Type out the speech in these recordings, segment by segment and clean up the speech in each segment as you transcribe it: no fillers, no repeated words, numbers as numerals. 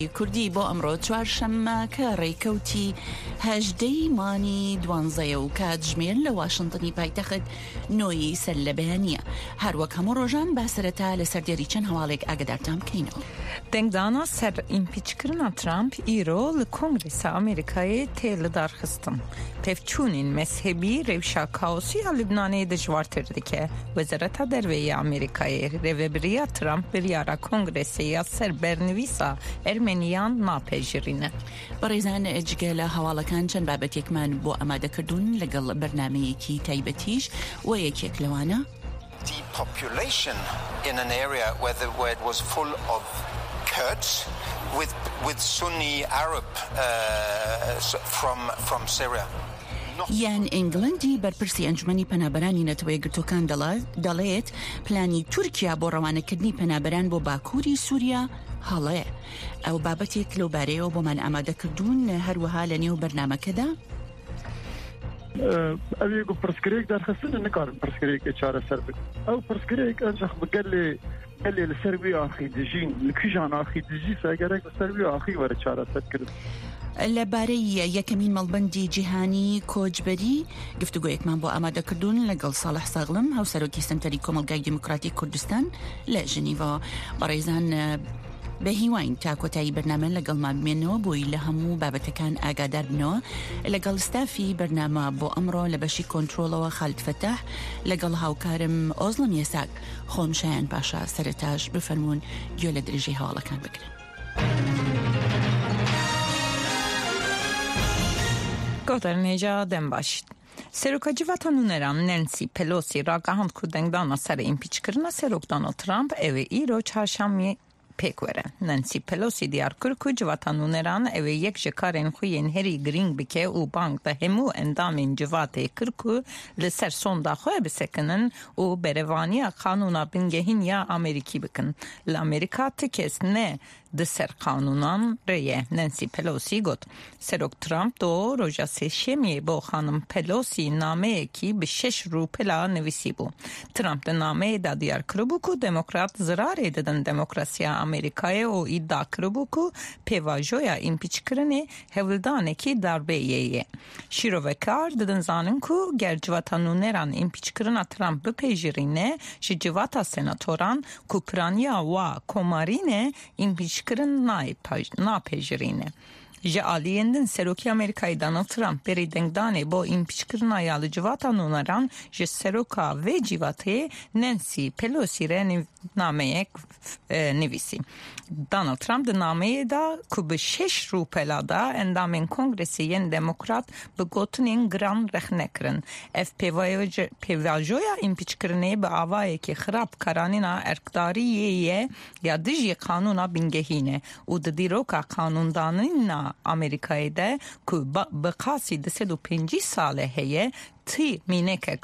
کوردی بۆ ئەمڕۆ چوارشەممە کە ڕێکەوتی هەژدەی مانی دوانزەیە و کاتژمێر لە واشنتنی پایتەخت نۆیی سەر لە بەیانیە هەروەک هەموو ڕۆژان باسەرەتا لەسەر دیێری چەند هەواڵێک ئاگدارتان بکەینەوە. دەنگدانا سەر ئیمپیچکردنا ترامپ ئیرۆ لە کۆنگرێسا ئەمریکایê tê li darxistin. Pevçûnên mezhebî rewşa kaosî ya Libnanê dijwartir dike. Wezareta Derve ya Amerîkayê rêveberiya Trump biryara Kongresê ya ser bernivîsa Ermeniyan napejirîne. بەڕێزان جگە لە هەواڵەکان چەند بابەتێکمان بۆ ئامادەکردوون لەگەڵ بەرنامەیەکی تایبەتیش و یەکێک لەوانە depopulation in an area where it was full of Kurds with Sunni Arab from Syria. یان ئینگلندی بەرپرسی ئەنجومەنی پەنابەرانی نەتەوەی گرتوەکان دەڵێت پلانی تورکیا بۆ ڕەوانەکردنی پەنابەران بۆ باکووری سووریا هەڵەیە. ئەو بابەتێک لەو بارەیەوە بۆمان ئامادەکردوون هەروەها لە نێو بەرنامەکەدا. ئەوێ پرسکرێک دەرخستن نەکارن پرسکرێکی چارەسەر بن. ئەو پرسکرێک ئەنجەخ بگەلێ لەسەر وی ئاخی دژین لکیژان ئاخی دژی سەگەرێک لەسەر وی ئاخی وەرە چارەسەر کرد. لەبارەی یەکەمین مەڵبەندی جیهانی کۆچبەری گفتوگۆیەکمان بۆ ئامادەکردوون لەگەڵ ساڵح ساغڵم هاوسەرۆکی سنتەری کۆمەلگای دیموکراتی کوردستان لە ژنیڤا. بەڕێزان بە هیواین تا کۆتایی بەرنامە لەگەڵمان بمێنەوە بۆی لە هەموو بابەتەکان ئاگادار بنەوە لەگەڵ ستافی بەرنامە بۆ ئەمڕۆ لە بەشی کۆنترۆلەوە خالد فەتاح لەگەڵ هاوکارم ئۆزڵم یەساک خۆمشایان پاشا سەرەتاش بفەرمونون گوێ لە درێژەی هەواڵەکان بگرن. گۆدەرنێجا دەم باشید. Serokacıvata Nuneran Nancy Pelosi ragahand ku dengdana ser impeachkirina serok Donald Trump evi îro çarşambê pêk were. Nancy Pelosi diyar kir ku civata Nuneran evê yek ji karên xwe yên herî girîng bike û bank bi hemû endamên civatê kir ku li ser sonda xwe bisekinin û berevaniya qanûna bingehîn ya Amerîkî bikin. Li Amerîka ti kes ne di ser qanûnan rêye. Nancy Pelosi got. Serok Trump do roja sêşemiyê bo xanim Pelosi nameyekî bi 6 rûpela nivîsî bû. Trump di nameyê de diyar kiribû ku demokrat zirarê didin demokrasiya Amerîkayê û îddia kiribû ku pêvajoya împiçkirinê hevldanekî darbeyê ye. Şîrovekar didin zanin ku ger civata Nuneran împiçkirina Trump bipêjirîne ji civata senatoran ku piraniya wa komarîne împiçkirin napêjirîne. Ji aliyên serokî Amerîkayê Donald Trump berî dengdanê bo împiçkirina ya li civata Nuneran ji seroka vê cîvatê Nancy Pelosi re nameyek nivîsî. Donald Trump di nameyê da ku bi 6 rûpela da endamên Kongresê yên Demokrat bi gotinên giran rexne kirin. Ev pêvajoya împiçkirinê bi avayekî xirab karanîna erkdariyê ye ya dijî qanûna bingehîne û di dîroka qanûndanîna Amerîkayê de ku bi qasî 250 salê heye tî mînekek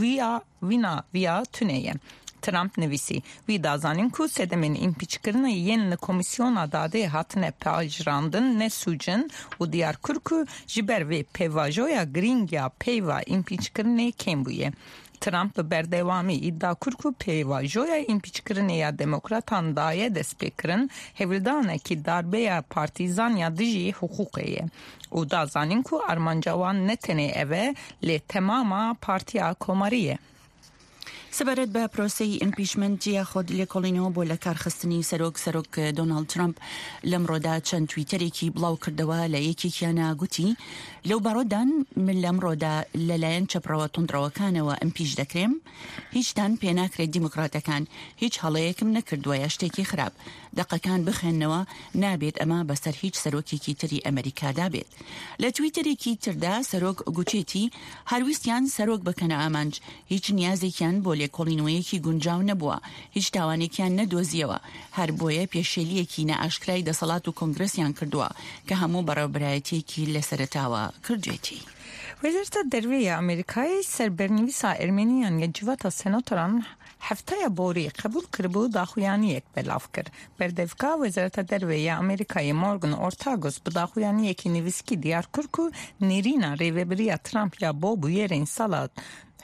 vîna tune ye. Trump nivîsî. Wî da zanin ku sedemên împiçkirinê yên li komisyona dadê hatine pajirandin ne sûcin û diyar kir ku ji ber vê pêvajoya girîng ya peyva împiçkirinê kêm bûye. Trump bi berdewamî îddia kir ku pêvajoya împiçkirinê ya demokratan daye destpêkirin hevldanekî darbeya partîzan ya dijî hukûqê ye. û da zanin ku armanca wan ne tenê ev e lê temama partiya komarî ye. سەبارەت بە پرۆسەی ئیمپیشمنتیە خۆت لێکۆڵینەوە بۆ لە کارخستنی سەرۆک دۆناڵد ترامپ لەمڕۆدا چەند تویتەرێکی بڵاو کردەوە لە یەکێکیانە گوتی لەو بەڕۆدان من لەمڕۆدا لەلایەن چەپڕەوە توندڕەوەکانەوە ئەمپیش دەکرێم هیچتان پێناکرێت دیموکراتەکان هیچ هەڵەیەکم نەکردووە یا شتێکی خراپ دەقەکان بخێننەوە نابێت ئەمە بەسەر هیچ سەرۆکێکی تری ئەمریکادا بێت. لە تویتەرێکی تردا سەرۆک گوچێتی هەرویستیان سەرۆک بکەنە ئامانج هیچ نیازێکیان بۆ لێکۆڵینەوەیەکی گونجاو نەبووە هیچ تاوانێکیان نەدۆزیەوە هەر بۆیە پێشێلیەکی نەئاشکرای دەسەڵات و کۆنگرسیان کردووە کە هەموو بەڕێوەبرایەتێکی لە سەرەتاوە کردوێتی. Wezareta Derve ya Amerîkayê serbernivîsa Ermeniyan ya civata senatoran heftaya borî qebûl kiribû daxuyaniyek belav kir. Berdevka Wezareta Derve ya Amerîkayê Morgan Ortagos bi daxuyaniyekî nivîskî diyar kir ku nêrîna rêveberiya Trump ya bo bûyerên sala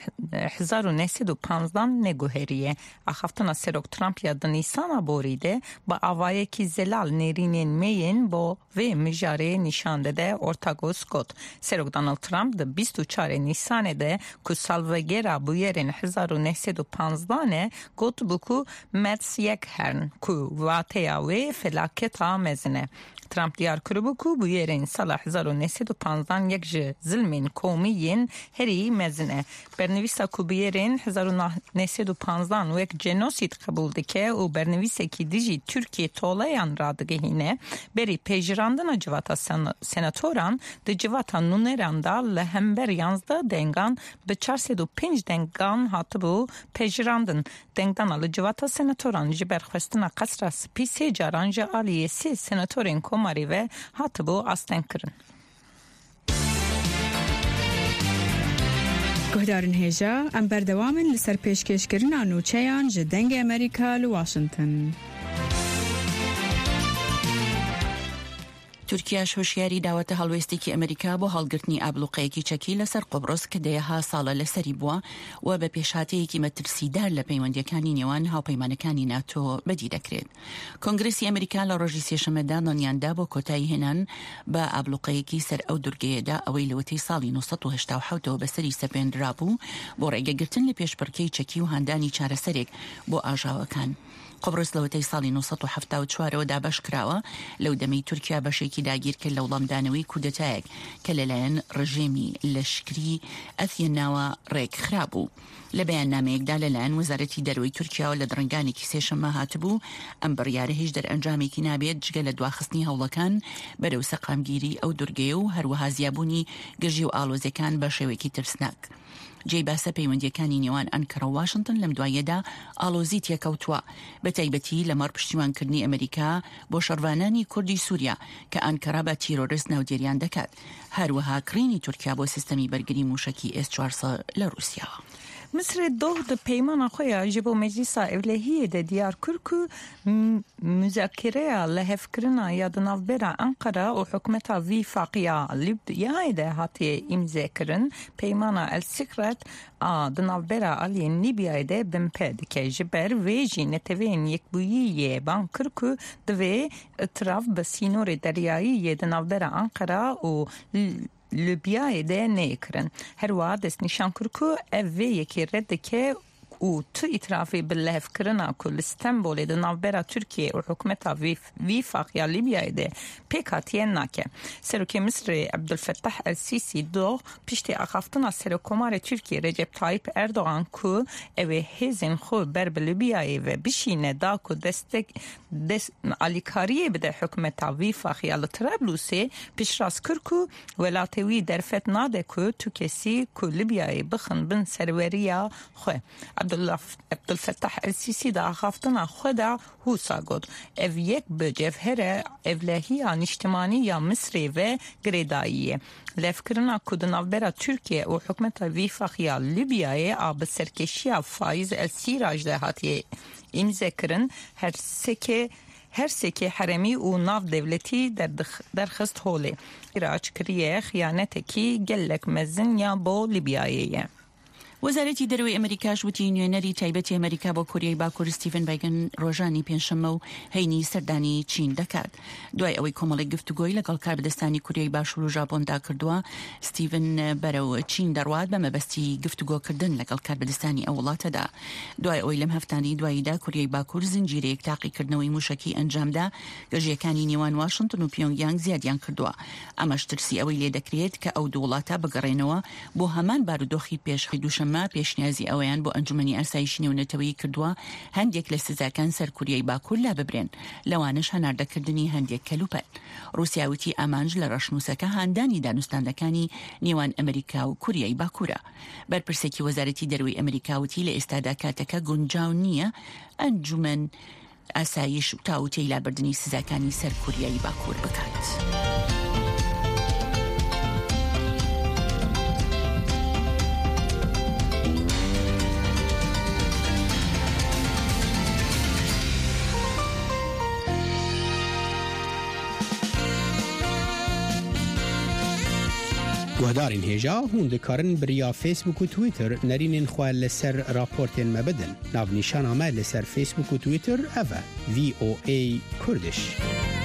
1915 نگوهریه اخفتنا سروک ترامپ یا دنیسانا بوریده با آوایه کی زلال نیرینین مین با و مجاره نشان داده ارتاگو سکوت سروک دونالد ترامپ ده 24 نیسان ده که سالوگیرا بویرین 1915 گوت بکو مرس یک هرن که واتیا و فلاکتا مزنه ترامپ دیار کربو کو بویرین سال 1915 یک ظلمین قومیین هری مزنه برنویسا کو بویرین 1915 و یک جنوسید قبول دکه و برنویسه کی دیجی ترکیه طولایان را دگهینه بری پیجراندن جواتا سناتوران ده جواتا نونران دا لهمبر 11 دنگان به 405 دنگان هاتبو پیجراندن دنگدان آل جواتا سناتوران جبرخوستنا قصر سپی سی جاران جا آلیه سی سناتورین ماری و هاتبو آستن کرن. گهدارن هجا ام بردوامن لسر پیشکش کرن نوچهان جدنگ امریکا لواشنطن. تورکیا هۆشیاری داوەتە هەڵوێستێکی ئەمریکا بۆ هەڵگرتنی ئابلوقەیەکی چەکی لەسەر قۆبڕۆس کە دەیەها ساڵە لەسەری بووە و بە پێشهاتەیەکی مەترسیدار لە پەیوەندیەکانی نێوان هاوپەیمانەکانی ناتۆ بەدی دەکرێت. کۆنگرسی ئەمریکا لە ڕۆژی سێشەمەدا دڵنیاندا بۆ کۆتایی هێنان بە ئابلوقەیەکی سەر ئەو دورگەیەدا ئەوەی لەوەتەی ساڵی 1970 بەسەری سەپێنرا بوو بۆ ڕێگەگرتن لە پێشبڕکێی چەکی و هاندانی چارەسەرێک بۆ ئاژاوەکان. قبرس لەوەتەی ساڵی 1974 دابەش کراوە لەو دەمەی تورکیا بەشێکی داگیر کرد لە وڵامدانەوەی کودەتایەک کە لەلایەن ڕژێمی لەشکری ئەتێناوە ڕێک خرابوو. لە بەیاننامەیەکدا لەلایەن وەزارەتی دەرەوەی تورکیاوە لە درنگانێکی سێشەممە هاتبوو ئەم بڕیارە هیچ دەرئەنجامێکی نابێت جگە لە دواخستنی هەوڵەکان بەرەو سەقامگیری ئەو دورگەیە و هەروەها زیابوونی گژی و ئاڵۆزەکان بە شێوەیەکی ترسناک. جێی باسە پەیوەندیەکانی نێوان ئەنکەرە و واشنگتن لەم دوایەدا ئاڵۆزی تێکەوتووە بە تایبەتی لەمەڕ پشتیوانکردنی ئەمریکا بۆ شەڕوانانی کوردی سووریا کە ئەنکەرە بە تیرۆریست ناودێریان دەکات هەروەها کڕینی تورکیا بۆ سیستەمی بەرگری موشکی S-400 لە رووسیاوە. مصر دوه د پیمان خویا جبو مجلس اولهیه د دیار کرکو مذاکره له فکرنا یا د نوبره انقره او حکومت وفاقیه لیبیا ده هاتی امضا کردن پیمان السکرت د نوبره علی لیبیا ده بمپد که جبر ویجی نتوین یک بویی بان کرکو دوی اطراف بسینور دریایی د نوبره انقره او لیبیا ده نیکرن هر وقت دست نشان کرکو اوه یکی رد که و تو اطرافی بالله کرنا کل استنبول ده نوبرا ترکیه و حکومت وفاق یا لیبیا ده پیکاتیه نکه سروک مصر عبدالفتاح السیسی دو پیشتی اخافتنا سروکمار ترکیه رجب طایب اردوغان کو اوه هزین خو بر لیبیا و بشینه دا کو دست علیکاریه بده حکومت وفاق یا لطرابلوسی پیش راست کرکو ولاتوی درفت ناده کو تو کسی کو لیبیا بخن بن سروریا خو عبدالفتاح السیسی دا خافتنا خدا هوسا گود او یک بجوهر اولهی اجتماعی یا مصری و گریداییه لفکرنا کدناو برا ترکیه و حکمت وفاقی لیبیای آب سرکشی فایز السیراج ده هاتی امضا کرن هر سکه حرمی و ناو دولتی در خست هوله ایراج کریه خیانتکی گلک مزن یا بو لیبیاییه. وەزارەتی دەرەوەی ئەمریکاش وتی نوێنەری تایبەتی ئەمریکا بۆ کۆریای باکوور ستیڤن بایگن ڕۆژانی پێنجشەممە و هەینی سەردانی چین دەکات. دوای ئەوەی کۆمەڵێک گفتوگۆی لەگەڵ کاربەدەستانی کوریای باشوور و ژاپۆندا کردووە ستیڤن بەرەو چین دەڕوات بە مەبەستی گفتوگۆکردن لەگەڵ کاربەدەستانی ئەو وڵاتەدا. دوای ئەوەی لەم هەفتانی دواییدا کوریای باکوور زنجیرەیەک تاقیکردنەوەی موشکی ئەنجامدا گەژیەکانی نێوان واشنگتن و پیۆنگیانگ زیادیان کردووە. ئەمەش ترسی ئەوەی لێ دەکرێت کە ئەو دوو وڵاتە بگەڕێنەوە بۆ هەمان بارودۆخی پێشخی دووشەممە پێشنیازی ئەوەیان بۆ ئەنجومەنی ئاسایشی نێونەتەوەیی کردووە هەندێک لە سزاکان سەر کوریای باکوور لا ببرێن لەوانش هەناردەکردنی هەندێک کەلوپەل. رووسیاوتی ئامانج لە ڕەشنووسەکە هاندانی دانوستاندەکانی نێوان ئەمریکا و کوریای باکوورە. بەرپرسێکی وەزارەتی دەرەوەی ئەمریکاوتی لە ئێستادا کاتەکە گونجاو نییە ئەنجومەن ئاسایش و تاوتەی لابردنی سزاکانی سەر کوریای باکوور بکات. گهدارین هجا هون دکارن بریا فیسبوک و تویتر نرینین خواه لسر راپورتین مبدن ناو نیشان آمه لسر فیسبوک و تویتر اوه VOA کردش.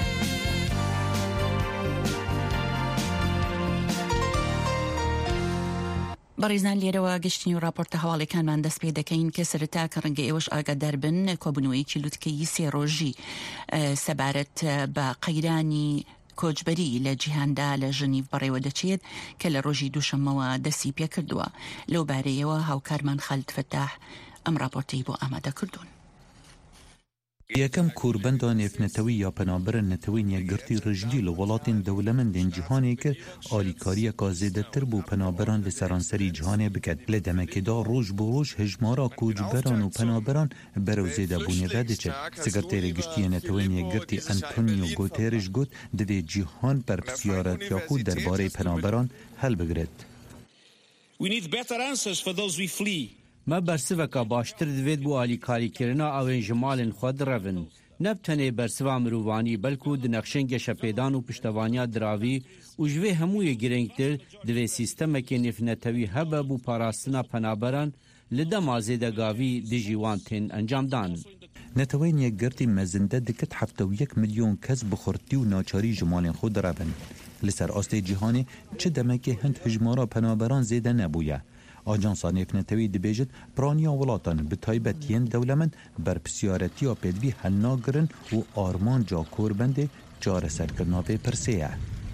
بەڕێزان لێرەوە گەشتنی و راپۆرتە هەواڵەکانمان دەست پێ دەکەین کە سەرەتا کە ڕەنگە ئێوەش ئاگادار بن کۆبوونەوەیەکی لوتکەی سێ ڕۆژی سەبارەت بە قەیرانی کۆچبەری لە جیهاندا لە ژنیڤ بەڕێوە دەچێت کە لە ڕۆژی دووشەممەوە دەستی پێ کردووە. لەو بارەیەوە هاوکارمان خالد فتاح ئەم راپۆرتەی بۆ ئامادە کردوون. یەکەم کوربەندا نێفنەتەوەی یا پەنابەرە نەتەوەی یەکگرتی ڕژدی لە وڵاتین دەوڵەمەندین جیهانێکە ئالیکاریەکە زێدەتر بۆ پەنابەران لە سەرانسەری جیهانێ بکات. لە دەمەکێدا ڕۆژ بۆ ڕۆژ هەژمارە کۆچبەران و پەنابەران بەرەو زێدەبوونێدا دەچێت. سکرتێرە گشتیە نەتەوەی یەکگرتی ئەنتۆنیۆ گوتێرش گوت دەبێت جیهان بەرپرسیارەتیاخو دەربارەی پەنابەران هەڵبگرێت. ما برسوکا باشتر دوید بو آلیکاریکرنا اوین جمالن خود روین. نبتنه برسوا مروانی بلکو دنقشن گشپیدان و پشتوانیا دراوی و جوه هموی گرنگتر دوی سیستم که نفنتوی هبه بو پاراستنا پنابران لدما زیدگاوی دیجیوان تین انجام دان. نەتەوەی یەکگرتی مەزندە دکت 71 ملیۆن کەس بخورتی و ناچاری ژمالên خۆ درەبن. لەسەر ئاستەی جیهانê çi demekê hind hejmara penaberan zêde nebûye. Ajansa nêfnetewî dibêjit piraniya welatan bi taybet yên dewlemend berpirsiyaretiya pêdivî helnagirin û armanca korbendê çareserkirina vê pirsê ye.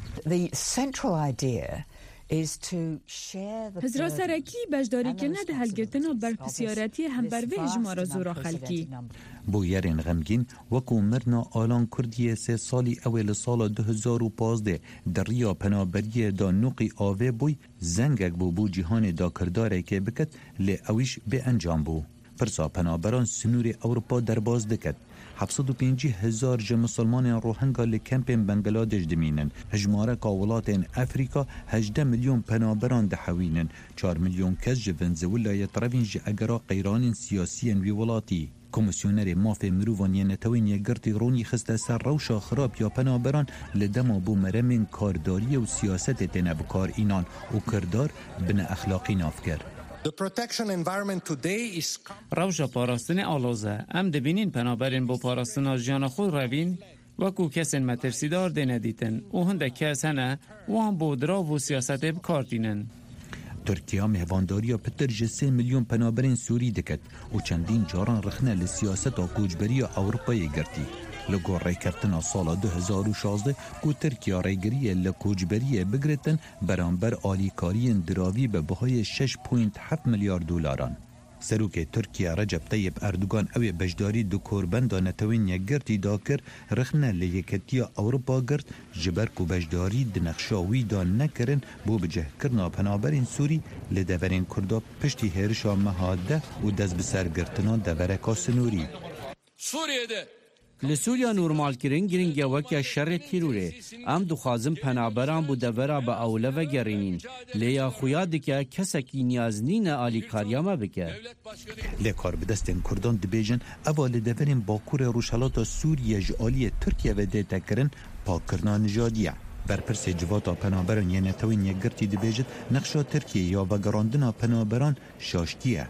هزراسەرەکی بەشداریکردنە دە هەلگرتن و بەرپرسیارەتی هەمبەرڤێ ژمارە زۆرە خەلکی. بۆ yerên xemgîn wekû mirna Alan Kurdiyê sê salî ew ê li sala 2015 deriya penaberiyê da nûqî avê bûy zengek bû bû cîhanê da kirdarekê bikit lê ewîş bêencam bû. Pirsa penaberan sinûrê Ewropa derbas dikit. 750,000 ji musulmanên Rohingya li kempên Bangladeş dimînin. Hejmareka welatên Afrika 18 milyon penaberan dihewînin. 4 milyon kes ji Venezuelayê trevîn ji egera qeyranên siyasî yên wî welatî. Komisyonerê mafê mirovan yên netewên yekgirtî ronî xiste ser rewşa xirab ya penaberan li dema bû meremên kardariyê û siyasetê têne bikarînan û kirdar bi neexlaqî navkir. روشا پاراستن آلوزه ام دبینین پنابرین با پاراستنا جیان خود روین وکو کسین مترسیدار دینه دیتن و هنده کس هنه و هم بودرا و سیاست بکارتینن. ترکیه مهوانداریا پتر ji 3 milyon penaberên Sûrî dikit û çendîn caran rixne li siyaseta koçberiya Ewropayê girtî. Li gor rêkeftina sala 2016 ku Tirkiye rêgiriyê li koçberiyê bigiritin beramber alîkariyên diravî bi bihayê 6.7 milyar dolaran. Serokê Tirkiye Recep Tayyip Erdogan ew ê beşdarî di korbenda netewên yekgirtî da kir rixne li Yekîtiya Ewropa girt ji ber ku beşdarî di nexşa wî da nekirin bû bicihkirina penaberên Sûrî li deverên Kurda piştî hêrişa meha de û dest bi sergirtina devereka sinûrî. Sûriyede لسوریا نورمال کرن گرنگ وکیا شر تیروره ام دخوازم پنابران بو دورا با اوله و گرینین لیا خویا دکه کسکی نیاز نینه آلی کاریاما بکه لکار به دستین کردان دبیجن اول دورین باکور روشالات سوریه جالی ترکیه و دیتا کرن پاکرنا نجادیه. برپرس جواتا پنابران یه نتوین یکگرتی دبیجت نقشا ترکیه یا وگراندنا پنابران شاشتیه.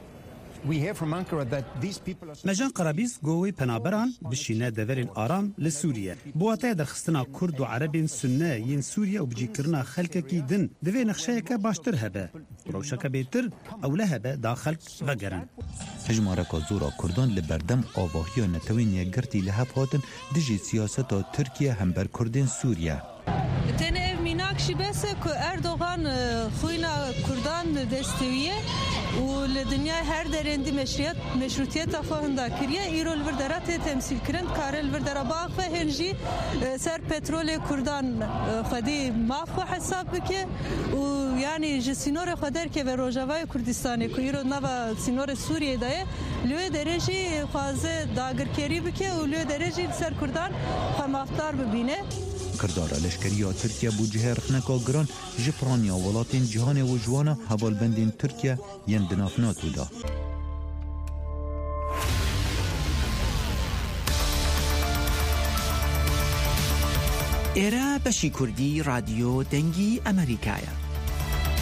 مجان قرابیز گوی پنابران بشینه دورین آرام لسوریه بواته درخستنا کرد و عربین سنه ین سوریه و بجی کرنا خلق کی دن دوی نقشه که باشتر هبه روشک بیتر اوله هبه دا خلق وگرن. هجمارکا زورا کردان لبردم آواهی نتوین یکگرتی لحب هاتن دجی سیاستا ترکیه هم بر کردین سوریه. تنه میناکشی بسه که اردوغان خوینا کردان دستویه و لدنیای هر درندی مشروطیت افاهنده کریه ایرو الوردرات تمثیل کرند کار الوردرا باق و هنجی سر پترول کردان خودی مافو حساب بکه و یعنی جسینور خودر که به روجاوای کردستانی که ایرو نوا سینور سوریه دایه لوی درجی خوازه داگرکری بکه و لوی درجی سر کردان خمافتار ببینه. کردارا لشکریه ترکیه بو جهه رخنکا گران جپرانیا ولاتین جهان و جوانا حوالبندین ترکیه ین دنافناتو دا. ئێرە بەشی کوردی رادیۆ دەنگی ئەمریکایە.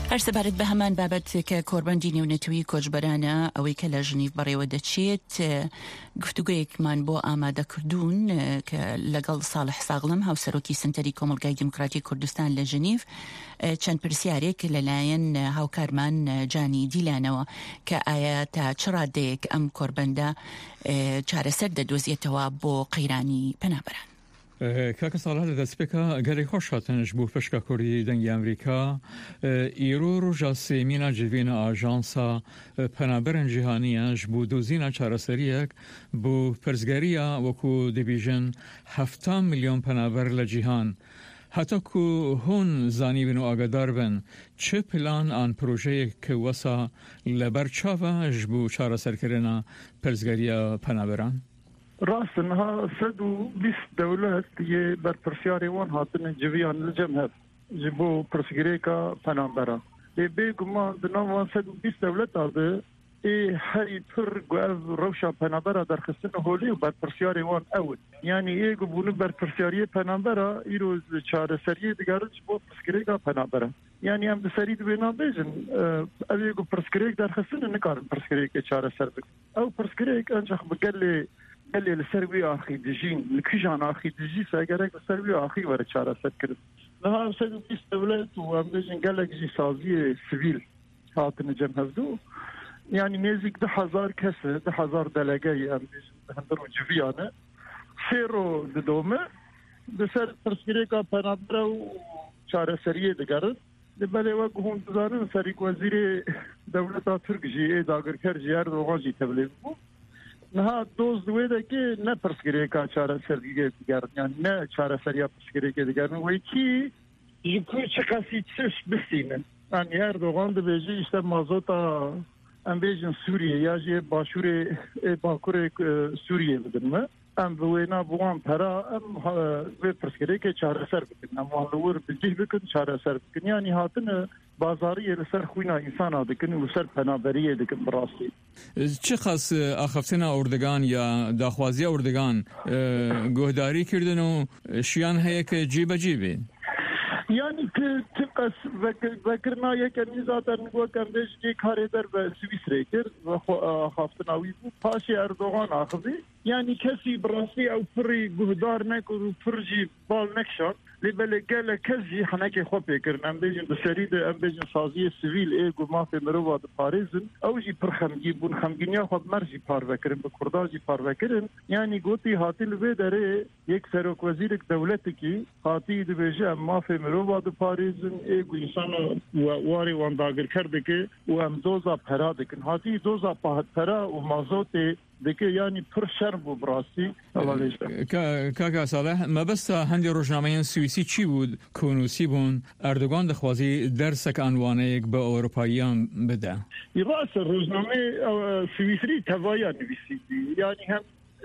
هەر سەبارەت بە هەمان بابەت کە کۆربەندی نێونەتەوەی کۆچبەرانە ئەوەی کە لە ژنیڤ بەڕێوە دەچێت گفتوگویەکمان بۆ ئامادەکردوون کە لەگەڵ ساڵح ساغڵم هاوسەرۆکی سنتەری کۆمەلگای دیموکراتی کوردستان لە ژنیڤ چەند پرسیارێک لەلایەن هاوکارمان جانی دیلانەوە کە ئایا تا چ ڕادەیەک ئەم کۆربەندە چارەسەر دەدۆزیێتەوە بۆ قەیرانی پەنابەران. کاکە ساڵح لە دەستپێکە گەلێک خۆش هاتنش بوو پشکە کوردی دەنگی ئەمریکا ئیرۆ ڕۆژە سێمینە جڤینە ئاژانسا پەنابەرن جیهانیەش بوو دۆزینە چارەسەریەک بوو پرسگەریە وەکو دەبیژن 7 ملیۆن پەنابەر لە جیهان هەتاکو هۆن زانیبن و ئاگادار بن چه پلان ئان پرۆژەیەک کە وەسا لەبەر چاوەش بوو چارەسەرکردنە پرسگەریە پەنابەران؟ راسنها 120 دولت یه بر پرسیاری وان هاتن جویان لجم هب جبو پرسگریکا پنامبرا بگو ما دنوان 120 دولت آده هری پر گوز روشا پنامبرا در خستن هولی و بر پرسیاری وان اول یعنی ایگو بونو بر پرسیاری پنامبرا ایروز چاره سریه دیگرد جبو پرسگریکا پنامبرا یعنی هم بسری دو بینا بیجن اویگو پرسگریک در خستن نکارن پرسگریک چاره سر بکن او پرسگریک انجاخ بگلی اللي السربي آخي دجين الكيجان آخي دجي ساقرك السربي آخي ورا چارة سكر لها سيدو بيس دولت وامدجن قالك جي سازية سبيل هاتن جمهزدو يعني نيزيك 10,000 كسر 10,000 دلقاي امدجن هندرو جفيانة سيرو ددومة بسر ترسكريكا پنابرا و چارة سرية دقرد لبالي وقهون دزارن سريك وزير دولتا ترك جي داگر كر جيار روغان جي تبليغ نها دوز دویده که نه پرسگری که چاره سرگیه دیگرن یعنی نه چاره سریا پرسگری که دیگرن وی کی جبکو چه قصی چش بسینن یعنی اردوغان ده بیجی işte مازوتا ام بیجن سوریه یا جی باشور باکور سوریه بدن ما ام بوینا بوان پرا ام به پرسگری که چاره سر بکن ام والور بجیه بکن چاره سر بکن یعنی هاتن بازاری لسر خوینا انسان دکن و سر پنابریه دکن براستی چه خاص آخفتنا اردگان یا داخوازی اردگان گهداری کردن و شیان هیا که جیب جیبه یعنی که تقص وکرنا یک نیزاتر نگو کردش که کاری در به سویسری کرد و آخفتناوی بود پاش اردوغان آخذی یعنی کسی براستی او پری گهدار نکر و پرجی بال نکشان لبله گله کسی حنک خوب بکرن ام بیجن بسرید ام بیجن سازی سیویل ایگو مافی مروا د پاریزن او جی پرخمگی بون خمگینیا خود مرجی پار بکرن به کردا جی پار بکرن یعنی گوتی هاتی لبه داره یک سروک وزیر دولت کی هاتی دبیجه مافی مروا د پاریزن ایگو انسان واری وان داگر کرده که و ام دوزا پرا دکن هاتی دوزا پرا و مازوت دکه یعنی پر شرم و براستی کاکا صالح ما بس هندی روزنامه سوئیسی چی بود کونوسی بون اردوغان دخوازی درسک عنوانه یک به اروپاییان بده راست روزنامه سوئیسی توایا نویسیدی یعنی هم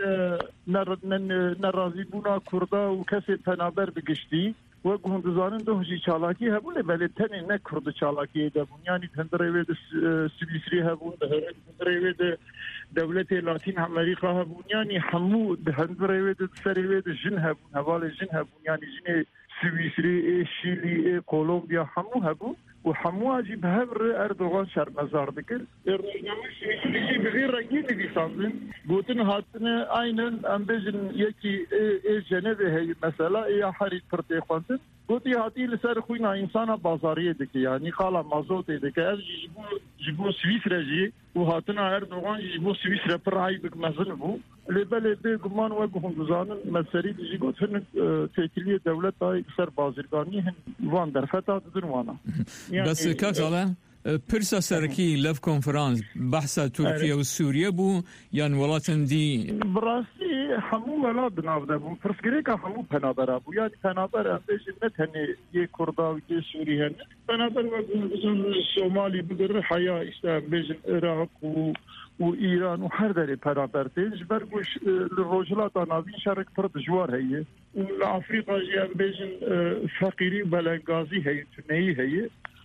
نرازی بونا کردا و کسی پنابر بگشتی و گوندزارن دوجی چالاکی هبونه بله تنی نه کرد چالاکی دبون یعنی هندروی سوئیسی هبون هندروی دولت لاتین امریکا هبون یعنی همو هندروی سروی جن هبون حوال جن هبون یعنی جن سوئیسی شیلی کولومبیا همو هبون و همو عجیب هبر اردوغان شرمزار دکر روزنامه سوئیسی بغیر رنگی نویساندن گوتن هاتن aynı ام بیجن یکی جنبه هی مثلا یا حری پرتی خواندن گوتی هاتی لسر خوینا انسان بازاریه دکی یعنی خالا مازوت دکی از جبو سوئیسرا جی و هاتن اردوغان جبو سوئیسرا پر های بک مزن بو لبله به گمان و گوندزانن مسری دی گوتن تکلیه دولت های سر بازرگانی هن وان در فتا دنوانا بس کاکالا پرسا سرکی لف کنفرانس بحثا ترکیه و سوریه بو یان ولاتن دی براستی همو ولاد نافده بو پرسگری که همو پنابرا بو یعنی پنابرا بیشن نتنی یک کردا و یک سوریه هن پنابر و سومالی بگر حیا işte بیشن عراق و ایران و هر دری پنابر تیج برگوش لروجلات آناوین شرک پر دجوار هیه و لافریقا جیان بیشن فقیری و بلنگازی هیه تنهی هیه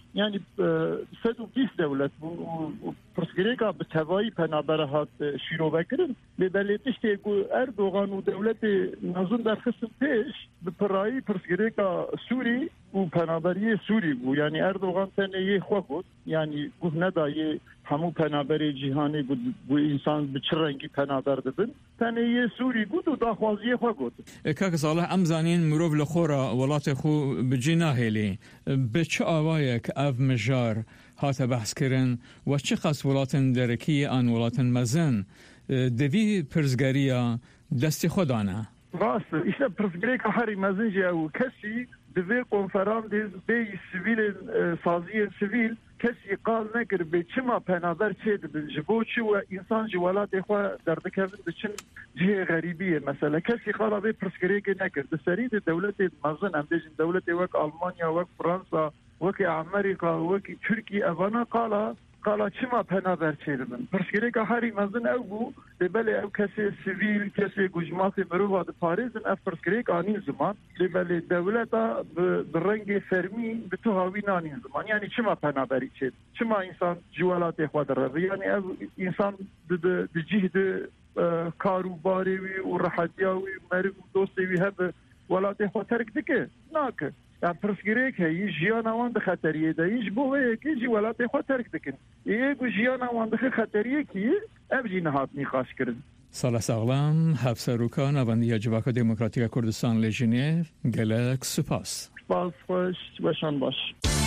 يعني 120 دولت پرسگریکا به توایی پنابر هات شیرو بکرن لبلیتش تیگو اردوغان و دولت نظم در خصم پیش به پرایی پرسگریکا سوری و پنابری سوری بو یعنی اردوغان تنه یه خواه بود یعنی گوه ندایی همو پنابری جهانی بو انسان به چه رنگی پنابر دبن تنه یه سوری بود و داخوازی خواه بود کاک صالح امزانین مروف لخورا ولات خو بجینا هیلی به چه آوایک اف مجار هات بحث کرن و چه خاص ولاتن درکی آن ولاتن مزن دوی پرزگاریا دستی خودانه راست ایشته پرزگاری که هری مزن جه و کسی دوی کنفران دیز بی سویل سازی سویل کسی قال نکر به چما پنابر چه دبن جبو چه و انسان جوالات خواه دردکوین بچن جه غریبیه مثلا کسی قال به پرزگاری که نکر بسرید دولت مزن هم دیجن دولت وک آلمانیا وک فرانسا وکی امریکا وکی ترکی اوانا قالا چما پنابر چه دبن پرزگاری که هری مزن او بو لبلی او کسی سیویل کسی گجمات مروفا ده پاریزن اف پرزگاری که آنین زمان لبلی دولتا به رنگ فرمی به تو هاوین آنین زمان یعنی چما پنابری چه چما انسان جوالات خود روی یعنی او انسان ده جهد کاروباریوی و راحتیاوی و مرگ و دوستیوی هب ولات خود ترک دکه ناکه یا پرسگری که یه جیان آوان ده خطریه ده ایش بوه که جی ولات خود ترک دکن یه گو جیان آوان ده خطریه که اب جی نهات نیخاش کرن سال ساغلام هفسروکا نواندی جواک دموکراتیک کردستان لژنیو گلک سپاس خوش باشان باش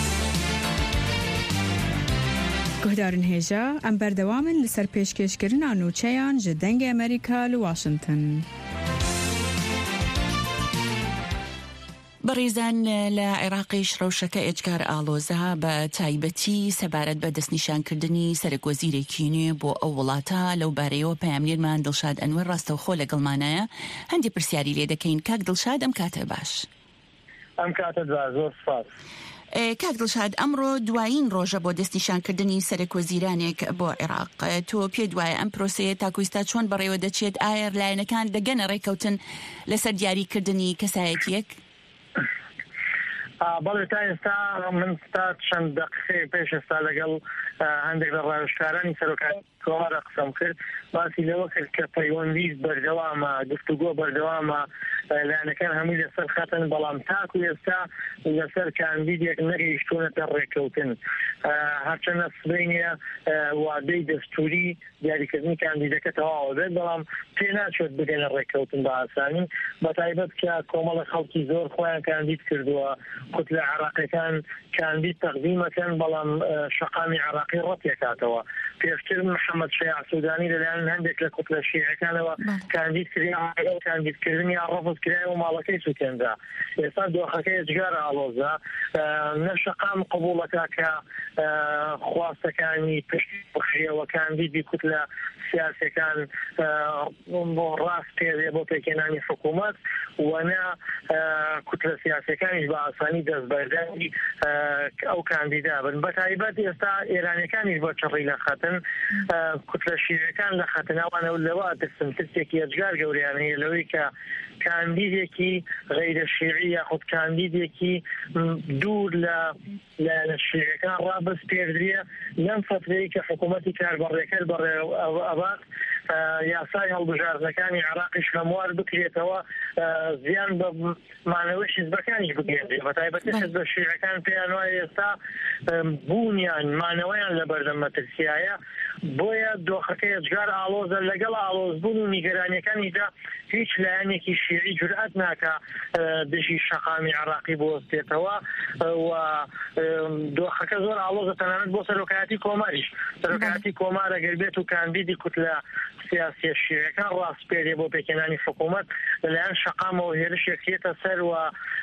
گهدارن هیجا ام بردوامن لسر پیشکشکرین آنوچهان جدنگ امریکا لواشنطن بەڕێزان لە عێراقیش ڕەوشەکە ئێجگار ئاڵۆزە بە تایبەتی سەبارەت بە دەستنیشانکردنی سەرۆکوەزیرێکی نوێ بۆ ئەو وڵاتە لەو بارەیەوە پەیامنێرمان دڵشاد ئەنوەر ڕاستەوخۆ لەگەڵمانایە هەندی پرسیاری لێ دەکەین کاک دڵشاد ئەم کاتە باش ئەم کاتە زۆر سپاس کاک دڵشاد ئەمڕۆ دوایین ڕۆژە بۆ دەستنیشانکردنی سەرۆکوەزیرانێک بۆ عێراق تۆ پێ دوایە ئەم پرۆسەیە تاکویستا چۆن بەڕێوە دەچێت ئایا لایەنەکان دەگەنە ڕێکەوتن لەسەر دیاریکردنی کەسایەتیەک بەڵێ تا ئێستا من تا چەند دەقیقەیە پێش ئێستا لەگەڵ هەندێک لە ڕاوێژکارانی سەرۆکاتی کۆمارە قسەم کرد باسی لەوە کرد کە پەیوەندیست بەردەوامە گفتوگۆ بەردەوامە لایەنەکان هەمووی لەسەر خەتن بەڵام تاکو ئێستا لەسەر کاندیدێک نەگەیشتوونەتە ڕێکەوتن هەرچەندە سبەینە وادەی دەستوری دیاریکردنی کاندیدەکە تەواوە بێت بەڵام پێ ناچێت بگەنە ڕێکەوتن بە ئاسانی بەتایبەت کە کۆمەڵە خەڵکی زۆر خۆیان کاندید کردووە کوتلە عێراقیەکان کاندید تەقدیمەکەن بەڵام شەقامی عێراقی ڕەتێکاتەوە پێشتر محەممەد شەیع سوودانی لەلایەن هەندێک لە کوتلە شیعەکانەوە کاندید کردن کاندیدکردنی ڕەفز کرای و ماڵەکەی سووتێندا ئێستا دۆخەکەی ئێجگار ئاڵۆزە نە شەقام قبوڵەکە کە خواستەکانی پشتی بخرێەوە کاندیدی کوتلە سیاسەکان بۆ ڕاست پێوێ بۆ پێکێنانی حکوومەت وەنا کوتلە سیاسەکانیش بە ئاسانی دەستبەردانی ئەو کاندیدا بن بەتایبەت ئێستا ئێرانیەکانیش بۆ چڕی لە خەتن کوتلە شیعەکان لە خەتناوانە لەوە دەستن ترسێکی ئەجگار گەوریان هەیە لەوەی کە کاندیدێکی غیرە شیعی یاخود کاندیدێکی دوور لە شیعەکان ڕابست پێدرێ لەم فترەی کە حکوومەتی کاربەڕێکرد ئەبات یاسای هەڵبژاردنەکانی عێراقیش هەموار بکرێتەوە زیان بە مانەوەی حیزبەکانیش بگێنرێ بەتایبەتی حیزبە شیعەکان پێیان وایە ئێستا بوونیان مانەوەیان لە بەردەم مەترسیایە بۆیە دۆخەکەی ئەجگار ئاڵۆزە لەگەڵ ئاڵۆزبوون و نیگەرانیەکانیدا هیچ لایەنێکی شیعی جورئەت ناکە دژی شەقامی عێراقی بوەستێتەوە و دۆخەکە زۆر ئاڵۆزە تەنانەت بۆ سەرۆکایەتی کۆماریش سەرۆکایەتی کۆمار ئەگەر بێت و کاندیدی کوتلە سیاسی شیعەکان ڕاست پێدێ بۆ پێکێنانی حکوومەت لەلایەن شەقامەوە هێرشێکێتە سەر و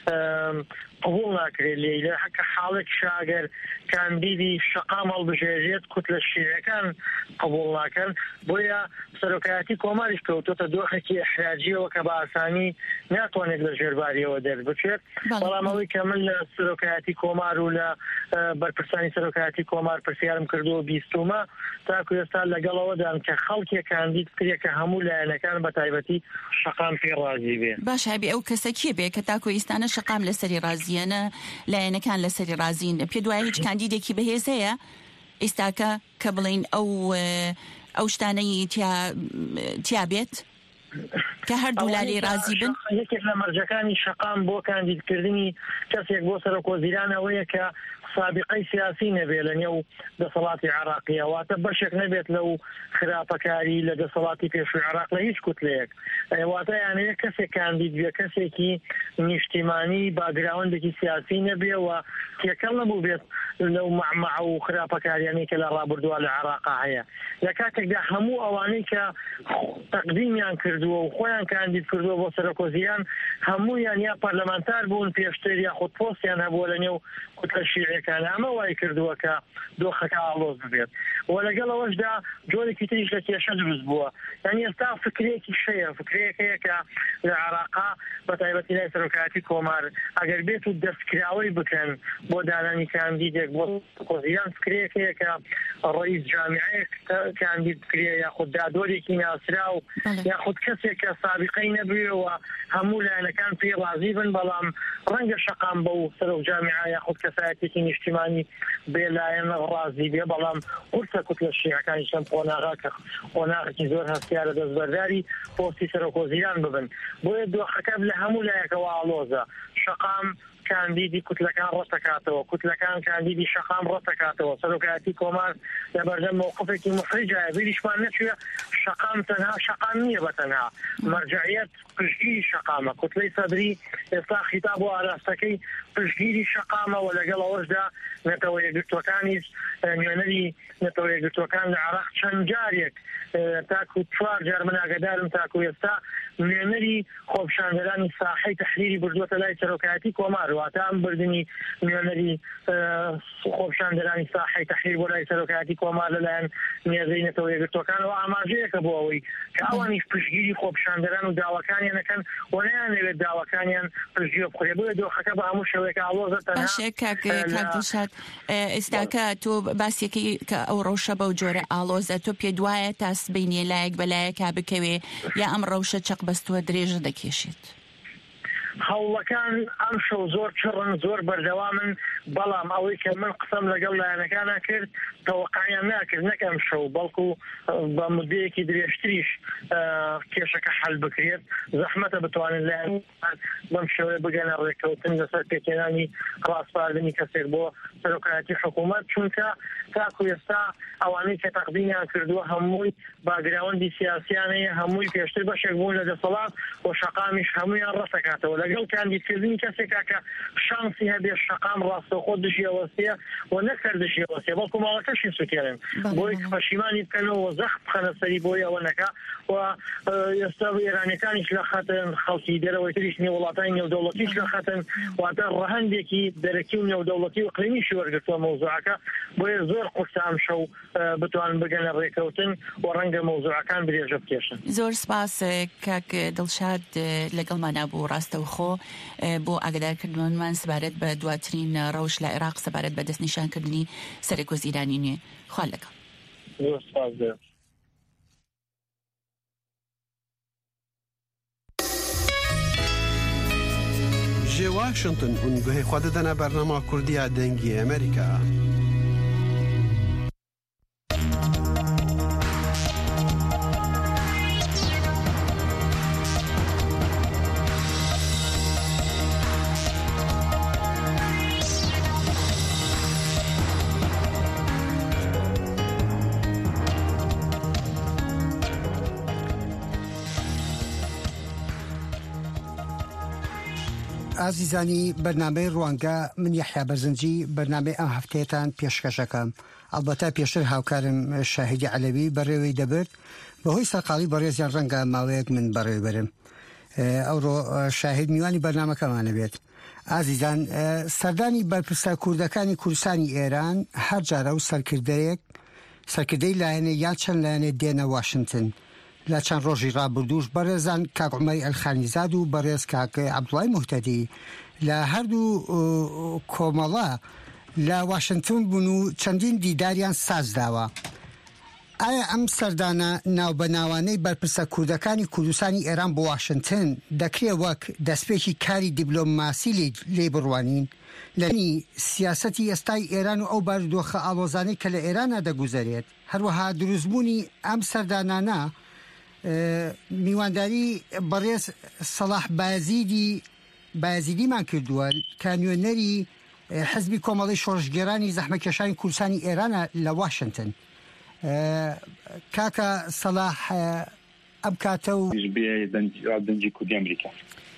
قبول ناکرێت لێ حکە حاڵێک شاگەر کاندیدی شەقام هەڵبژێژێت کوتلە شیعەکان قبول ناکەن بۆیە سەرۆکایەتی کۆماریش کەوتۆتە دۆخێکی ئەحراجیەوە کە بە ئاسانی ناتوانێت لە ژێرباریەوە دەربچێت بەڵام ئەوەی کە من لە سەرۆکایەتی کۆمار و لە بەرپرسانی سەرۆکایەتی کۆمار پرسیارم کردووە بیستومە تاکو ئێستا لەگەڵەوەدان کە خەڵکێک کاندید کاندید بکرێت کە هەموو لایەنەکان بە تایبەتی شەقام پێ ڕازی بێ. باش هەبی ئەو کەسە بێ کە تاکو ئێستانە شەقام لەسەری ڕازیەنە لایەنەکان لەسەری ڕازین پێ دوای هیچ کاندیدێکی بەهێز هەیە ئێستاکە کە بڵین ئەو شتانەی تیا بێت کە هەردوو لالێ ڕازی بن. یەکێک لە مەرجەکانی شەقام بۆ کاندیدکردنی کەسێک بۆ سەرۆکوەزیران ئەوەیە کە سابقەی سیاسی نەبێت لە نێو دەسەڵاتی عێراقیە واتە بەشێک نەبێت لەو خراپەکاری لە دەسەڵاتی پێشووی عێراق لە هیچ کوتلەیەک واتە یانەیە کەسێک کاندید بێ کەسێکی نیشتیمانی باگراوندێکی سیاسی نەبێ و تێکەڵ نەبوو بێت لەو مەعمەع و خراپەکاریانەی کە لە ڕابردووە لە عێراقا هەیە لە کاتێکدا هەموو ئەوانەی کە تەقدیمیان کردووە و خۆیان کاندید کردووە بۆ سەرۆکوەزیران هەموویان یا پەرلەمانتار بوون پێشتر یا خود پۆستیان هەبووە لە نێو کوتلە شیعەکان ئەمە وای کردووە کە دۆخەکە ئاڵۆز ببێت و لەگەڵ ئەوەشدا جۆرێکی تریش لە کێشە دروست بووە یعنی ئێستا فکرێکی شەیە فکرەیەکەیە کە لە عێراقا بە تایبەتی لای سەرۆکایەتی کۆمار ئەگەر بێت و دەستکراوەی بکەن بۆ دانانی کاندیدێک بۆ کۆزیران فکرەیەکەیە کە ڕئیس جامیعەیەک کاندید بکرێ یاخود دادوەرێکی ناسرا و یاخود کەسێک کە سابقەی نەبوویەوە هەموو لایەنەکان پێی ڕازی بن بەڵام ڕەنگە شەقام بە و سەرۆک جامیعە یاخود کەسایەتێکی نیشتیمانی بێلایەن ڕازی بێ بەڵام قورسە کوتلە شیعەکانی چەند قۆناغا کە قۆناغێکی زۆر هەستیارە دەستبەرداری پۆستی سەرۆکوەزیران ببن بۆیە دۆخەکە لە هەموو لایەکەوە ئاڵۆزە شەقام کاندیدی کوتلەکان ڕەتەکاتەوە کوتلەکان کاندیدی شەقام ڕەتەکاتەوە سەرۆکایەتی کۆمار لە بەردەم موقفێکی محرجایە بیریشمان نەچوێ شەقام تەنها شەقام نییە بە تەنها مەرجعیەت پشتگیری شەقامە کوتلەی سەدری ئێستا خیتاب و ئاراستەکەی پشتگیری شەقامە و لەگەڵ ئەوەشدا نەتەوە یەکگرتوەکانیش نوێنەری نەتەوە یەکگرتوەکان لە عێراق چەند جارێک تاکو 4 جار من ئاگادارم تاکو ئێستا نوێنەری خۆپیشاندەرانی ساحەی تەحریری بردووەتە لای سەرۆکایەتی کۆمار واتە ئەم بردننی نوێنەری خۆپیشاندەرانی ساحەی تەحریر بۆ لای سەرۆکایەتی کۆمار لەلایەن نێزەی نەتەوە یەکگرتوەکانەوە ئاماژەیەکە بۆ ئەوەی کە ئەوانیش پشتگیری خۆپیشاندەران و داواکانیان ئەەکەن و نەیانەوێت داواکانیان پشتگوێ بخورێ بۆیە دۆخەکە بە هەموو شێوەیەک ئاڵۆزە تەنها باشێ کاک دڵشاد ئێستاکە تۆ باسیەکەی کە ئەو ڕەوشە بەو جۆرە ئاڵۆزە تۆ پێ دوایە تا سبەینێ لایەک بەلایەکا بکەوێ یا ئەم ڕەوشە چەق بەستووە درێژە دەکێشێت هەوڵەکان ئەم شەو زۆر چڕن زۆر بەردەوامن بەڵام ئەوەی کە من قسەم لەگەڵ لایەنەکانە کرد تەوەقعیان ناکرد نەک ئەم شەو بەڵکو بە مودەیەکی درێژتریش کێشەکە حەل بکرێت زەحمەتە بتوانن لایەن بەم شێوەیە بگەنە ڕێکەوتن لەسەر پێکێنانی ڕاستپاردنی کەسێک بۆ سەرۆکایەتی حکوومەت چونکە تاکو ئێستا ئەوانەی کە تەقدیمیان کردووە هەمووی باگراوەندی سیاسیان هەیە هەمووی پێشتر بەشێک بوون لە دەسەڵات و شەقامیش هەموویان ڕەتەکاتەوە لەگەڵ کاندیدکردنی کەسێکا کە شانسی هەبێ شەقام ڕاستەوخۆ دژیەوەستیە و نەکرد دژیەوەستیە بەڵکو ماڵەکەشی سوتێنن بۆی پەشیمانی بکەنەوە زەخت بخەنە سەری بۆی ئەوە نەکا و ئێستا ئێرانیەکانیش لە خەتن خەڵکی دەرەوەی تریش نێوڵاتانی نێودەوڵەتیش لە خەتن واتە ڕەهەندێکی دەرەکی و نێودەوڵەتی و قلیمیشی وەرگرتووە مەوزوعەکە بۆیە زۆر قورسە ئەم شەو بتوان بگەنە ڕێکەوتن و ڕەنگە مەوزوعەکان درێژە بکێشن. زۆر سپاس کاک دڵشاد لەگەڵمانە بوو ڕاستەوخۆ بۆ ئاگادارکردنمان سەبارەت بە دواترین ڕەوش لە عێراق سەبارەت بە دەستنیشانکردنی سەرۆکوەزیرانی نوێ خوا لەگەڵ. زۆر سپاس دەم. جێ واشنگتن هون گوهی خوا دەدەنە بەرنامە کوردیە دەنگی ئەمریکا. ئازیزانی بەرنامەی ڕوانگە من یەحیا بەرزنجی بەرنامەی ئەم هەفتەیەتان پێشکەشەکەم ئەلبەتە پێشتر هاوکارم شاهیدی عەلەوی بەڕێوەی دەبرد بەهۆی سەرقاڵی بەڕێزیان ڕەنگە ماوەیەک من بەڕێوەی بەرم ئەوڕۆ شاهید میوانی بەرنامەکەمانە بێت. ئازیزان سەردانی بەرپرسە کوردەکانی کوردستانی ئێران هەر جارە و سەرکردەی لایەنێ یان چەند لایەنێ دێنە واشنگتن لە چەند ڕۆژی ڕابردووش بەڕێزان کاک عومەری ئەلخانیزاد و بەڕێز کاک عەبدوڵای موحتەدی لە هەردوو کۆمەڵە لە واشنگتن بوون و چەندین دیداریان ساز داوە. ئایا ئەم سەردانە ناوبەناوانەی بەرپرسە کوردەکانی کوردستانی ئێران بۆ واشنگتن دەکرێت وەک دەستپێکی کاری دیبلۆماسی لێ بڕوانین لەنی سیاسەتی ئێستای ئێران و ئەو بارودۆخە ئاڵۆزانەی کە لە ئێرانە دەگوزارێت هەروەها دروستبوونی ئەم سەردانانە میوانداری بەڕێز سەلاح بایزیدیمان کردووە کانیۆنەری حزبی کۆمەڵی شۆڕژگێرانی زەحمەکێشانی کوردستانی ئێرانە لە واشنگتن. کاکە سەلاح ئەم کاتە و دەنجی کوردی ئەمریکا.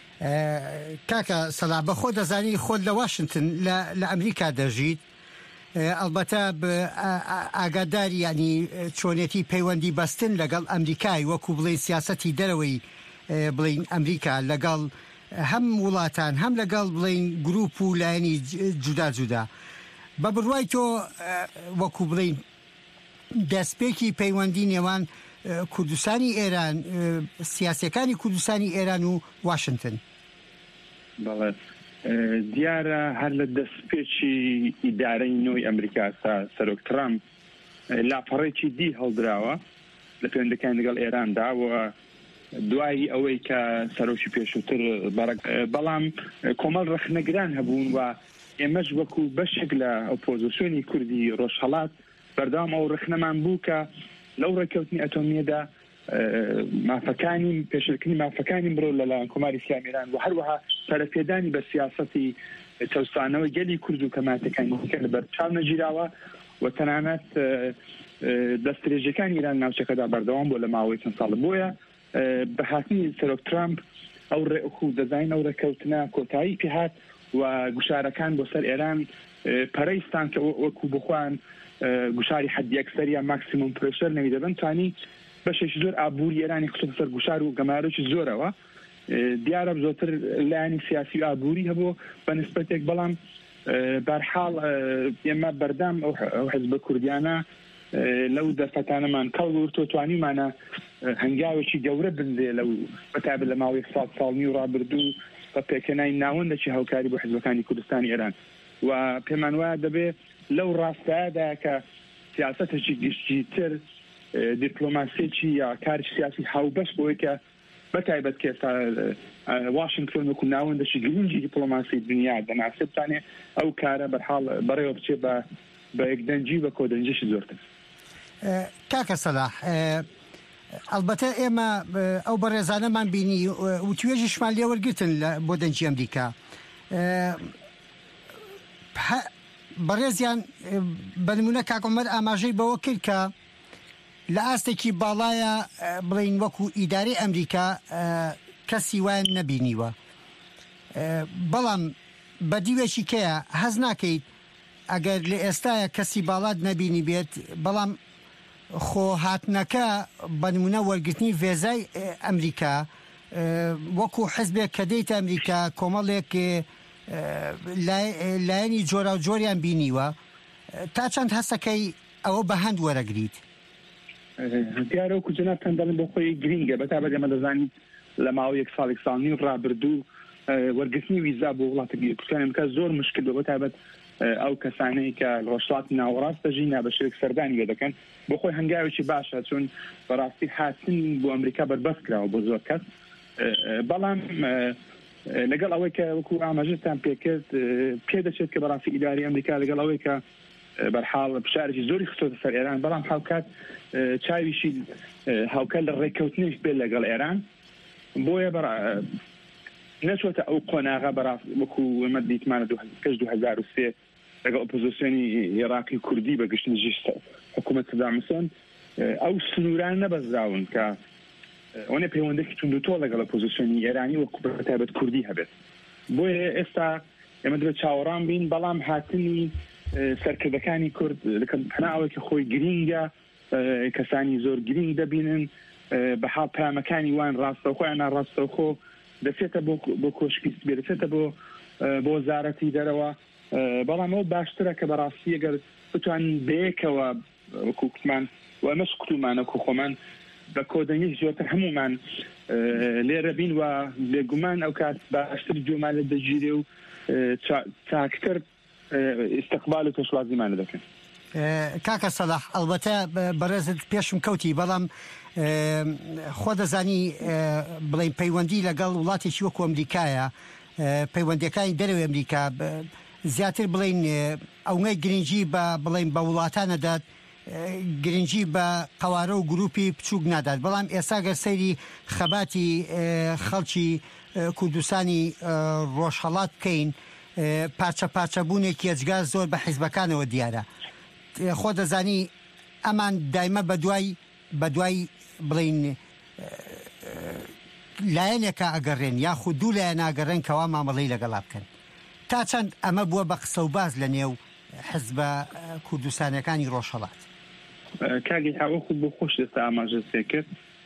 کاکە سەلاح بە خۆ دەزانی خۆت لە واشنگتن لە ئەمریکا دەژیت ئەلبەتە ئاگاداری ینی چۆنێتی پەیوەندی بەستن لەگەڵ ئەمریکای وەکو بڵێن سیاسەتی دەرەوەی بڵین ئەمریکا لەگەڵ هەم وڵاتان هەم لەگەڵ بڵین گروپ و لایەنی جودا جودا بە بڕوای تۆ وەکو بڵین دەستپێکی پەیوەندی نێوان کوردستانی ئێران سیاسەکانی کوردستانی ئێران و واشنگتن. بەڵێ دیارە هەر لە دەستپێکی ئیدارەی نوۆی ئەمریکا سەرۆک ترامپ لاپەڕێکی دی هەڵدراوە لە پەیوەندەکانی لەگەڵ ئێراندا و دوایی ئەوەی کە سەرۆکی پێشووتر بەڵام کۆمەڵ ڕەخنەگران هەبوون و ئێمەش وەکو بەشێک لە ئۆپۆزیسیۆنی کوردی ڕۆژهەڵات بەردەوام ئەو ڕخنەمان بوو کە لەو ڕێکەوتنی ئەتۆمیەدا مافەکانی پێشکردنی مافەکانی مرۆ لەلایەن کۆماری ئیسلامی ئێران و هەروەها سەرپێدانی بە سیاسەتی چەوسانەوەی گەلی کورد و کەماتەکانی لەبەر چاو نەگیراوە و تەنانەت دەستدرێژەکانی ئێران ناوچەکەدا بەردەوام بۆ لە ماوەی چەند ساڵ بۆیە بە هاتنی سەرۆک ترامپ ئەو ڕێخو دەزین ئەو ڕێکەوتنە کۆتایی پێهات و گوشارەکان بۆ سەر ئێران پەرەیستان کە وەکو بخوان گوشاری حەدی ئەکسەریە ماکسیموم پرێشەر نەوی دەبن توانی بەشێکی زۆر ئابووری ئێرانی خستە سەر گوشار و گەمارۆکی زۆرەوە دیارە زۆرتر لایەنی سیاسی و ئابووری هەبوو بە نسبەتێک بەڵام بەرحاڵ ئێمە بەردام ئەو حزبە کوردیانە لەو دەرفەتانەمان کەڵ و تۆتوانیمانە هەنگاوێکی گەورە بندێ لەو بەتابێت لە ماوەی 100 ساڵنی و ڕابردوو بە پێکەنای ناوەندێکی هاوکاری بۆ حزبەکانی کوردستانی ئێران و پێمان وایە دەبێت لەو ڕاستایەدا کە سیاسەتێکی گشتی تر دیپلۆماسیێکی یا کاری سیاسی هاوبەش بۆی کە بەتایبەت کە واشنگتن وەکو ناوەندێکی گرنگی دیپلۆماسی دنیا دەناسێتانێ ئەو کارە بەرحاڵ بەڕێوە بچێت بە یەکدەنجی بە کۆدەنجێکی زۆرتر. کاکە سەلاح ئەلبەتە ئێمە ئەو بەڕێزانەمان بینی و توێژیشمان لێ وەرگرتن بۆ دەنجی ئەمریکا بەڕێزیان بەنمونە کاکۆمەر ئاماژەی بەوە کرد کە لە ئاستێکی باڵایە بڵین وەکو ئیدارەی ئەمریکا کەسی وایان نەبینیوە بەڵام بەدیوێکی کەیە هەز ناکەیت ئەگەر لە ئێستاە کەسی باڵات نەبینی بێت بەڵام خۆ هاتنەکە بەنمونە وەرگرتنی ڤێزای ئەمریکا وەکو حزبێک کە دەیتە ئەمریکا کۆمەڵێک لایەنی جۆرا و جۆریان بینیوە تا چەند هەستەکەی ئەوە بە هەند وەرەگریت دیارە وەکو جەنابتان دەڵێن بۆ خۆی گرینگە بەتابەت ئێمە دەزانین لە ماوەی یەک ساڵی و ڕابردوو وەرگرتنی ویزا بۆ وڵاتێکی کوردستان ئەمریکا زۆر مشکل بۆ بەتابەت ئەو کەسانەی کە ڕۆژهەڵاتی ناوەڕاست دەژین بە شێوەیەک سەردانی پێ دەکەن بۆ خۆی هەنگاوێکی باشە چون بەڕاستی هاتن بۆ ئەمریکا بەربەست کراوە بۆ زۆر کەس بەڵام لەگەڵ ئەوەی کە وەکو ئاماژەتان پێکرد پێ دەچێت کە بەڕاستی ئیداری ئەمریکا لەگەڵ ئەوەی کە بەرحاڵ پشارێکی زۆری خستۆتە سەر ئێران بەڵام هاوکات چاویشی هاوکات لە ڕێککەوتنێک بێت لەگەڵ ئێران بۆیە نەچۆتە ئەو قۆناغا بەڕاست وەکو ئێمە دیتمانە 2003 لەگەڵ ئۆپۆزیسیۆنی عێراقی کوردی بە گشتنجی حکوومەت سەدام حوسێن ئەو سنووران نەبەزراون کە ئەوە پەیوەندێکی توندوتۆ لەگەڵ ئۆپۆزیسیۆنی ئێرانی وەکو بەتایبەت کوردی هەبێت بۆیە ئێستا ئێمە دەبێت چاوەڕان بین بەڵام هاتنی سەرکردەکانی کورد پناوێکی خۆی گرینگە کەسانی زۆر گرنگ دەبینن بە حاڵ پامەکانی وان ڕاستەوخۆیان ناڕاستەوخۆ دەچێتە بۆ کۆشکیست بێ دەچێتە بۆ وەزارەتی دەرەوە بەڵام ئەو باشترە کە بەڕاستی ئەگەر بتوانین بەیەکەوە وەکو کوتمان و ئەمەش کوتومانەکو خۆمان بە کۆدەنگی زۆرتر هەمومان لێرە بین و بێگومان ئەو کات باشتر جۆمان لە دەگیرێ و چاکتر استقبال و پێشوازیمانە دەکەن. کاکە سەلاح ئەڵبەتە بەڕێزت پێشم کەوتی بەڵام خۆ دەزانی بڵین پەیوەندی لەگەڵ وڵاتێکی وەکو ئەمریکایە پەیوەندیەکانی دەرەوەی ئەمریکا زیاتر بڵین ئەوەی گرنگی بە بڵین بە وڵاتانەدات گرنگی بە قوارە و گروپی بچووک نادات بەڵام ئێستا گەر سەیری خەباتی خەڵکی کوردستانی ڕۆژهەڵات بکەین پارچە پارچەبوونێکی ئەجگار زۆر بە حیزبەکانەوە دیارە خۆ دەزانی ئەمان دایمە بە دوای بڵین لایەنێکە ئەگەڕێن یاخود دوو لایەن ئاگەڕێن کەوا مامەڵەی لەگەڵا بکەن تا چەند ئەمە بووە بە قسە و باز لە نێو حیزبە کوردستانەکانی ڕۆژهەڵات کاگی هاوەکو بۆ خۆش دەستا ئاماژە کرد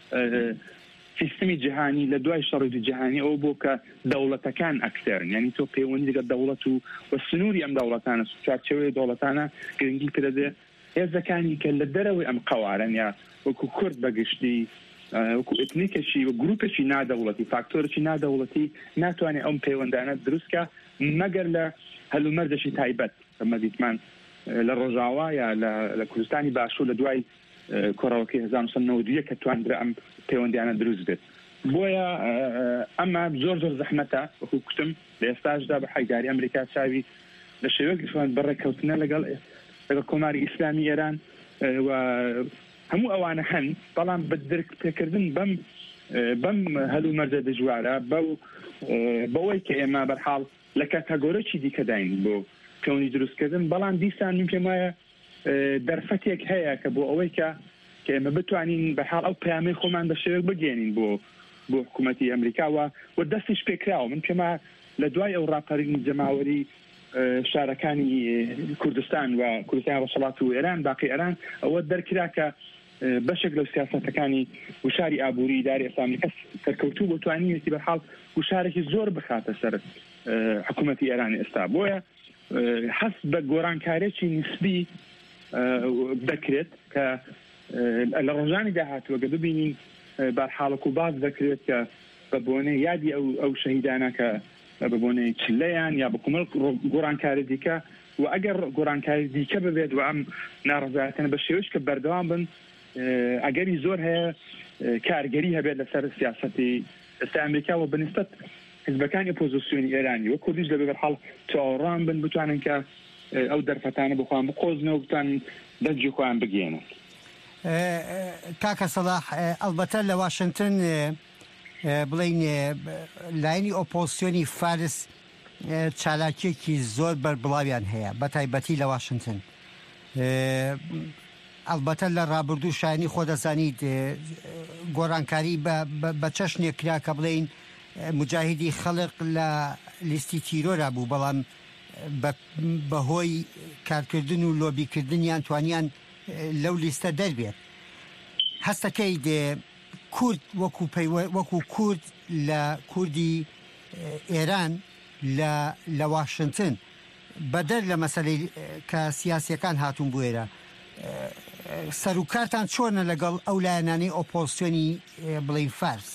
سیستمی جیهانی لە دوای شەڕی جیهانی ئەو بۆ کە دەوڵەتەکان ئەکسێرن یعنی تۆ پەیوەندی لەگەڵ دەوڵەت و سنووری ئەم دەوڵەتانە چارچەوەی دەوڵەتانە گرنگی پێدەدێ هێزەکانی کە لە دەرەوەی ئەم قەوارن یا وەکو کورد بەگشتی وەکو ئێتنیکێکی و گروپێکی نادەوڵەتی فاکتۆرێکی نادەوڵەتی ناتوانێت ئەم پەیوەندانە دروستکە مەگەر لە هەلومەردێکی تایبەت ئەمە دیتمان لە ڕۆژاوا یا لە کوردستانی باشوور لە دوای کۆڕەوەکەی 1992 کە توانرا ئەم پەیوەندیانە دروست بێت بۆیە ئەمە زۆر زەحمەتە وەکو کوتم لە ئێستاشدا بە حەیداری ئەمریکا چاوی لە شێوەیەکی بەڕێکەوتنە لەگەڵ کۆماری ئیسلامی ئێران و هەموو ئەوانە هەن بەڵام بە درک پێکردن بەم هەلومەردە دژوارە بەوەی کە ئێمە بەرحاڵ لە کاتەگۆرەی دیکەداین بۆ پەیوەندی دروستکردن بەڵام دیسان من پێم وایە دەرفەتێک هەیە کە بۆ ئەوەی کە ئێمە بتوانین بەحاڵ ئەو پەیامی خۆمان بە شێوەیەک بگێنین بۆ حکوومەتی ئەمریکاوە و دەستیش پێکراوە من پێما لە دوای ئەو ڕاپەرینی جەماوەری شارەکانی کوردستان و کوردستان ڕۆژهەڵات و ئێران باقی ئێران ئەوە دەرکرا کە بەشێک لەو سیاسەتەکانی وشاری ئابووری ئیداری ئەمریکا سەرکەوتوو بۆ توانیوێتی بەحاڵ وشارێکی زۆر بخاتە سەر حکوومەتی ئێرانی ئێستا بۆیە هەست بە گۆڕانکارێکی نسبی دەکرێت کە لە ڕۆژانی داهاتووە گە ببینین بەرحاڵک و باز دەکرێت کە بە بۆنەی یادی ئەو شەهیدانە کە بە بۆنەی چلەیان یا بە کومەڵ گۆڕانکاری دیکە و ئەگەر گۆڕانکاری دیکە ببێت و ئەم ناڕزایەتەنە بە شێوەیەش کە بەردەوام بن ئەگەری زۆر هەیە کارگەری هەبێت لەسەر سیاسەتی ئێستا ئەمریکا و بەنسبەت حزبەکانی ئۆپۆزیسیۆنی ئێرانی وە کوردیش لەبێ بەرحاڵ چاوەڕوان بن بتوانن کە ئەو دەرفەتانە بخوان بقۆزنەوە بتوان دەنجی خۆیان بگێنن کاکە سەلاح ئەلبەتە لە واشنگتن بڵین لایەنی ئۆپۆزیسیۆنی فارس چالاکیەکی زۆر بەربڵاویان هەیە بە تایبەتی لە واشنگتن ئەلبەتە لە ڕابردوو شایانی خۆ دەزانیت گۆڕانکاری بە چەشنێک کرا کە بڵین مجاهدی خەڵق لە لیستی تیرۆرا بوو بەڵام بەهۆی کارکردن و لۆبیکردنیان توانیان لەو لیستە دەربێت هەستەکەی کورد وەکو کورد لە کوردی ئێران لە واشنگتن بەدەر لە مەسەلەی کە سیاسیەکان هاتوون بووێرە سەرۆکارتان چۆنە لەگەڵ ئەو لایەنانەی ئۆپۆزیسیۆنی بڵین فارس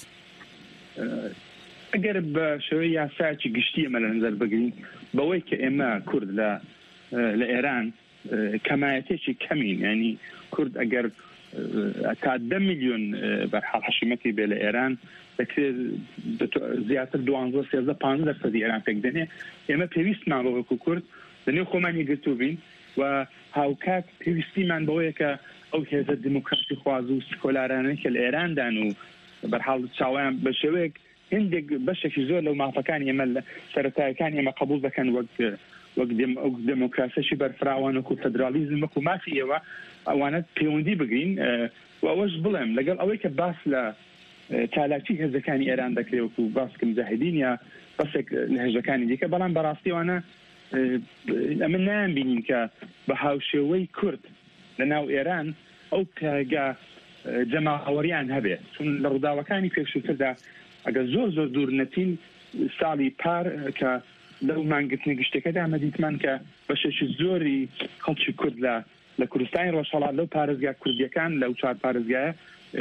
ئەگەر بە شێوەی یاساکی گشتی ئەمە لە نظر بگرین بەوەی کە ئێمە کورد لە ئێران کەمایەتێکی کەمین ینی کورد ئەگەر تا 10 میلیۆن بەرحاڵ حشیمەتی بێ لە ئێران دەکرێت زیاتر 12-13-15% ئێران پێک دەنێ ئێمە پێویستمان بە وەکو کورد لەنێو خۆمان یەکگرتوو بین و هاوکات پێویستیمان بەوەیە کە ئەو هێزە دیموکراسی خواز و سکۆلارانەی کە لە ئێراندان و بەرحاڵ چاوایان بە شێوەیەک هندێک بەشێکی زۆر لەو مافەکانی ئێمە لە سەرەتایەکانی ئێمە قبول دەکەن وەک دموکراسیشی بەرفراوان وەکو فەدرالیزم وەکو مافی ئێوە ئەوانە پەیوەندی بگرین و ئەوەش بڵێم لەگەڵ ئەوەی کە باس لە چالاکی هێزەکانی ئێران دەکرێت وەکو باسکە مجاهدین یا بەسێک لە هێزەکانی دیکە بەڵام بەڕاستیوانە ئەمە نایان بینین کە بە هاوشێوەی کورد لە ناو ئێران ئەو پێگا جەماوەریان هەبێت چون لە ڕووداوەکانی پێشووتردا ئەگەر زۆر دوور نەتین ساڵی پار کە لەو مانگرتنی گشتەکەدا مەدیتمان کە بەشێکی زۆری خەڵکی کورد لە کوردستانی ڕۆژهەڵات لەو پارێزگا کوردیەکان لەو 4 پارێزگایە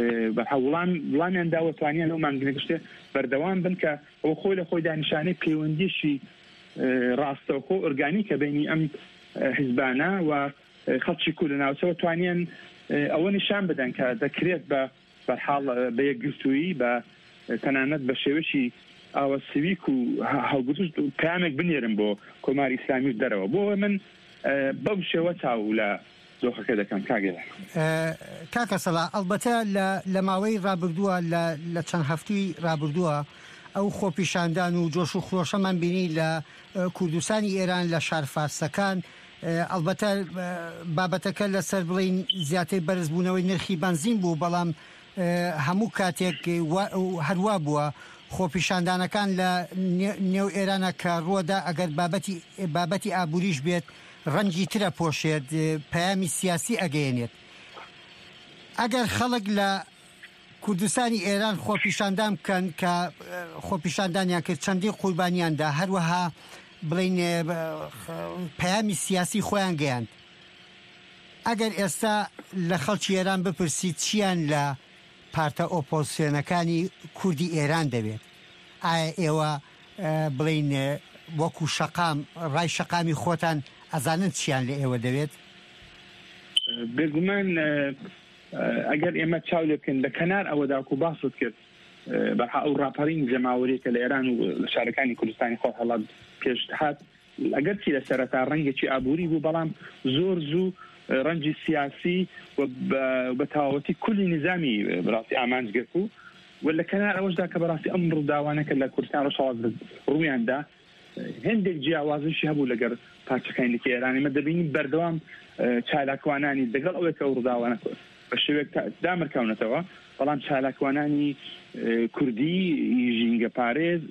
وڵامیان داوەتوانیان لەو مانگرتنی گشتە بەردەوام بن کە ئەو خۆی لە خۆی دانیشانەی پەیوەندیشی ڕاستەوخۆ ئۆرگانیکە بینی ئەم حیزبانە و خەڵکی کورد لەناوچەوە توانیان ئەوە نیشان بدەن کە دەکرێت بە بەرحاڵ بە یەکگرتووی بە تەنانەت بە شێوەشی ئاوە سویک و هەڵگرتوش پامێک بنێرم بۆ کۆماری ئیسلامی دەرەوە بۆ من بەو شێوە چاو لە دۆخەکە دەکەم کاگەرە کاکە سەڵا ئەڵبەتە لە ماوەی ڕابردووە لە چەند هەفتووی ڕابردووە ئەو خۆپیشاندان و جۆش و خۆشەمان بینی لە کوردستانی ئێران لە شار فارسەکان ئەڵبەتە بابەتەکە لەسەر بڵین زیاتر بەرزبوونەوەی نرخی بنزین بوو بەڵام هەموو کاتێک هەروە بووە خۆپیشاندانەکان لە نێو ئێرانە کە ڕۆدا ئەگەر بابەتی ئابووریش بێت ڕەنگی ترە پۆشێت پەیامی سیاسی ئەگەیەنێت ئەگەر خەڵک لە کوردستانی ئێران خۆپیشاندان بکەن کە خۆپیشاندانیان کرد چەندی قوربانیاندا هەروەها بڵین پەیامی سیاسی خۆیان گەیاند ئەگەر ئێستا لە خەڵکی ئێران بپرسیت چیان لە پارتە ئۆپۆزیسیۆنەکانی کوردی ئێران دەبێت ئایا ئێوە بڵین وەکو شەقام ڕای شەقامی خۆتان ئەزانن چیان لە ئێوە دەوێت بێگومان ئەگەر ئێمە چاو لێ بکەین لە کەنار ئەوەداکو باسط کرد بەها ئەو ڕاپەڕین جەماوەریەکە لە ئێران و لە شارەکانی کوردستانی خۆ هەڵات پێش هات ئەگەر چی لە سەرەتا ڕەنگێکی ئابووری بوو بەڵام زۆر زوو ڕەنجی سیاسی و بە تەواوەتی کولی نظامی بەڕاستی ئامانجگرت و لە کەنار ئەوەشدا کە بەڕاستی ئەم ڕووداوانەکە لە کوردستان ڕۆژهەڵات ڕوویاندا هەندێک جیاوازیشی هەبوو لەگەر پارچەکانێکی ئێرانی مە دەبینی بەردەوام چالاکوانانی دەگەڵ ئەوەی کە ڕووداوانە بە شێوەیەک دامرکەونەتەوە بەڵام چالاکوانانی کوردی ژینگە پارێز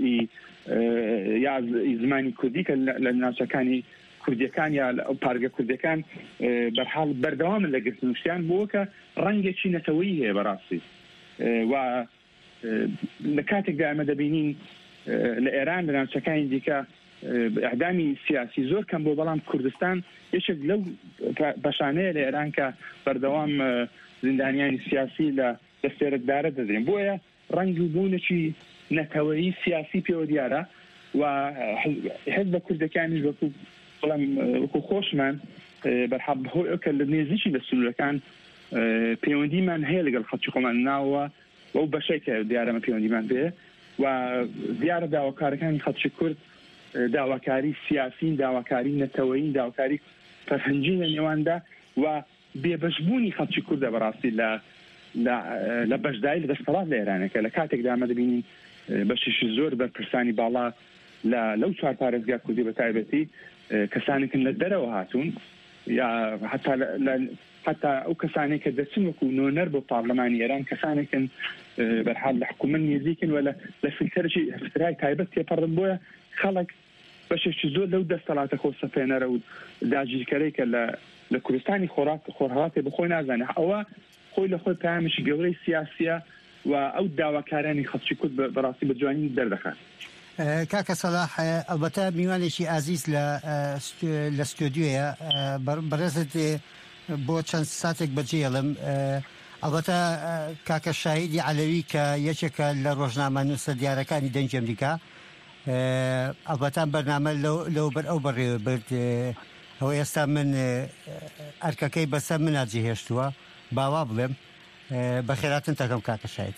یا زمانی کوردی کە لە ناوچەکانی کوردیەکان یا ئەو پارگە کوردیەکان بەرحاڵ بەردەوام لە گرتنوشتیان بووە کە ڕەنگێکی نەتەوەیی هەیە بەڕاستی و لە کاتێکدا ئەمە دەبینین لە ئێران لە ناوچەکانی دیکە ئەعدامی سیاسی زۆر کەم بۆ بەڵام کوردستان یەکێک لەو بەشانەیە لە ئێران کە بەردەوام زیندانیانی سیاسی لە دەستێرەدارە دەدرێن بۆیە ڕەنگی بوونێکی نەتەوەیی سیاسی پێوە دیارە و حزب کوردەکانی وەکو خۆشمان بەرحەڵ بەهۆی ئەوکە لە نێزیکی لە سنوورەکان پەیوەندیمان هەیە لەگەڵ خەڵکی خۆمان ناوە و بەشێک کە دیارەمە پەیوەندیمان بێ و دیارە داواکارەکانی خەڵکی کورد داواکاری سیاسین داواکاری نەتەوەیی داواکاری فەرهەنگی لە نێواندا و بێبەشبوونی خەڵکی کوردە بەڕاستی لە بەشداری لە دەستەڵات لە ئێرانەکە لە کاتێکدا ئەمە دەبینین بەشیشی زۆر بەرپرسانی باڵا لەو چوار پارێزگا کوردی بە تایبەتی کەسانێکن لە دەرەوە هاتوون یا حتا ئەو کەسانێک کە دەچن وەکو نۆنەر بۆ پارلەمانی ئێران کەسانێکن بەرحاڵ لە حکومەت نێزیکن و لە فیلتەرێکی فترای تایبەت تێپەڕن بۆیە خەڵک بەشێکی زۆر لەو دەستەڵاتە خۆسەپێنەرە و داگیرکەرەی کە لە کوردستانی خۆرهڵاتێ بخۆی نازانێ ئەوە خۆی لە خۆی پامشی گەورەی سیاسیە و ئەو داواکارانی خەڵکی کورد بەڕاستی بە جوانی دەردەخات کاکە سەلاح ئەلبەتە میوانێکی ئازیز لە ستۆدیۆیە بەڕێزت بۆ چەند ساتێک بەجێڵم ئەلبەتە کاکە شاهیدی عەلەوی کە یەکێکە لە ڕۆژنامە نووسە دیارەکانی دەنگی ئەمریکا ئەلبەتە بەرنامە لەو بەر ئەو بەڕێوە برد ئەوە ئێستا من ئەرکەکەی بەسەر منە جێهێشتووە باوا بڵێم بەخێراتن تەکەم کاکە شاهید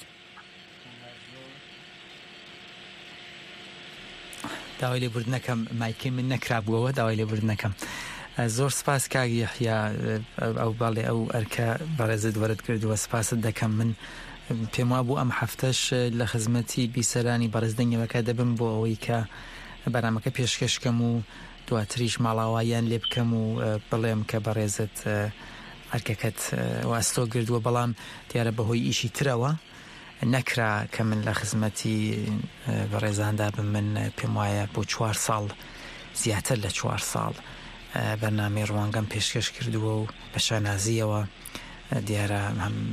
داوای لێبوردنەکەم مایکی من نەکرابووەوە داوای لێبوردنەکەم زۆر سپاس کاگی یحیا ئەو باڵێ ئەو ئەرکە بەڕێزت وەرد کردووە سپاست دەکەم من پێم وا بوو ئەم هەفتەش لە خزمەتی بیسەرانی بەڕێزدەنگەوەکە دەبم بۆ ئەوەی کە بەرنامەکە پێشکەشکەم و دواتریش ماڵاواییان لێ بکەم و بڵێم کە بەڕێزت ئەرکەکەت واستۆ گردووە بەڵام دیارە بەهۆی ئیشی ترەوە نەکرا کە من لە خزمەتی بەڕێزاندا بم من پێم وایە بۆ 4 ساڵ زیاتر لە 4 ساڵ بەرنامەی ڕوانگەم پێشکەش کردووە و بە شانازیەوە دیارە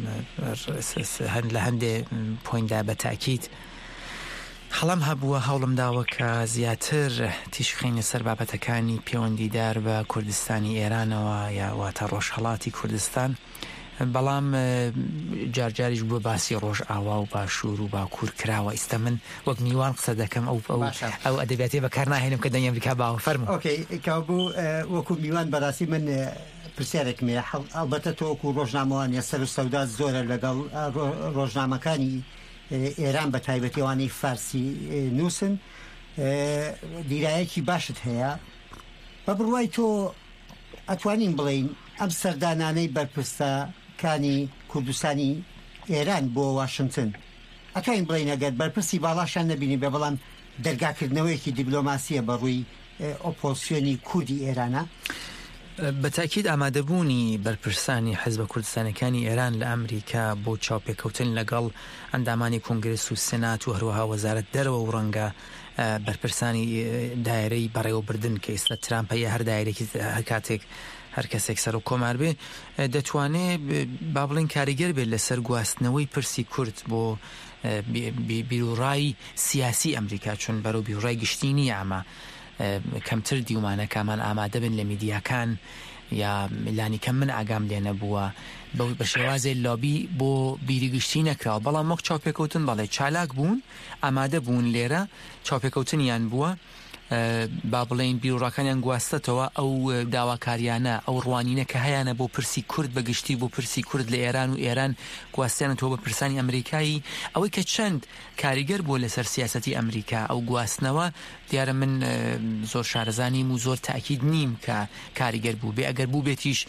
لە هەندێ پۆیندا بە تاکید هەڵم هەبووە هەوڵم داوە کە زیاتر تیشخینە سەر بابەتەکانی پەیوەندیدار بە کوردستانی ئێرانەوە یا واتە ڕۆژهەڵاتی کوردستان بەڵام جارجاریش بووە باسی ڕۆژ ئاوا و باشوور و باکوور کراوە ئیستا من وەک میوان قسە دەکەم ئەو ئەدەبیاتی بەکار ناهێنم کە دەنگی ئەمریکا باوە فەرموو ئۆکەی کاو بوو وەکو میوان بەڕاستی من پرسیارێکمێ ئەڵبەتە تۆکو ڕۆژنامەوانە سەر و سەودا زۆرە لەگەڵ ڕۆژنامەکانی ئێران بە تایبەتیوانی فارسی نووسن دیرایەکی باشت هەیە بە بڕوای تۆ ئەتوانین بڵین ئەم سەردانانەی بەرپرسەکانی کوردستانی ئێران بۆ واشنگتن ئەتوانین بڵین ئەگەر بەرپرسی باڵاشان نەبینی بێ بەڵام دەرگاکردنەوەیەکی دیبلۆماسیە بەڕووی ئۆپۆزیسیۆنی کوردی ئێرانە بەتاکید ئامادەبوونی بەرپرسانی حیزبە کوردستانەکانی ئێران لە ئەمریکا بۆ چاوپێکەوتن لەگەڵ ئەندامانی کۆنگرس و سێنات و هەروەها وەزارەت دەرەوە و ڕەنگە بەرپرسانی دایرەی بەڕێوەبردن کە ئێستا ترامپەیە هەر دایرێکی هەر کاتێک هەر کەسێک سەر و کۆمار بێ دەتوانێت با بڵین کاریگەر بێت لەسەر گواستنەوەی پرسی کورد بۆ بیرۆڕای سیاسی ئەمریکا چون بەرەو بیرۆڕای گشتی نیە ئەمە کەمتر دیومانە کامان ئامادە بن لە میدیاکان یا لانی کەم من ئاگام لێ نەبووە بە شێوازێ لابی بۆ بیریگشتی نەکراوە بەڵام وەک چاوپێکەوتن بەڵێ چالاک بوون ئامادە بوون لێرە چاوپێکەوتنیان بووە با بڵێن بیرۆڕەکانیان گواستەتەوە ئەو داواکاریانە ئەو ڕوانینە کە هەیەە بۆ پرسی کورد بەگشتی بۆ پرسی کورد لە ئێران و ئێران گواستیانەوە بە پرسانی ئەمریکایی ئەوەی کە چەند کاریگەر بۆ لەسەر سیاسەتی ئەمریکا ئەو گواستنەوە دیارە من زۆر شارەزانیم و زۆر تاکید نیم کە کاریگەر بوو بێ ئەگەر بوو بێتیش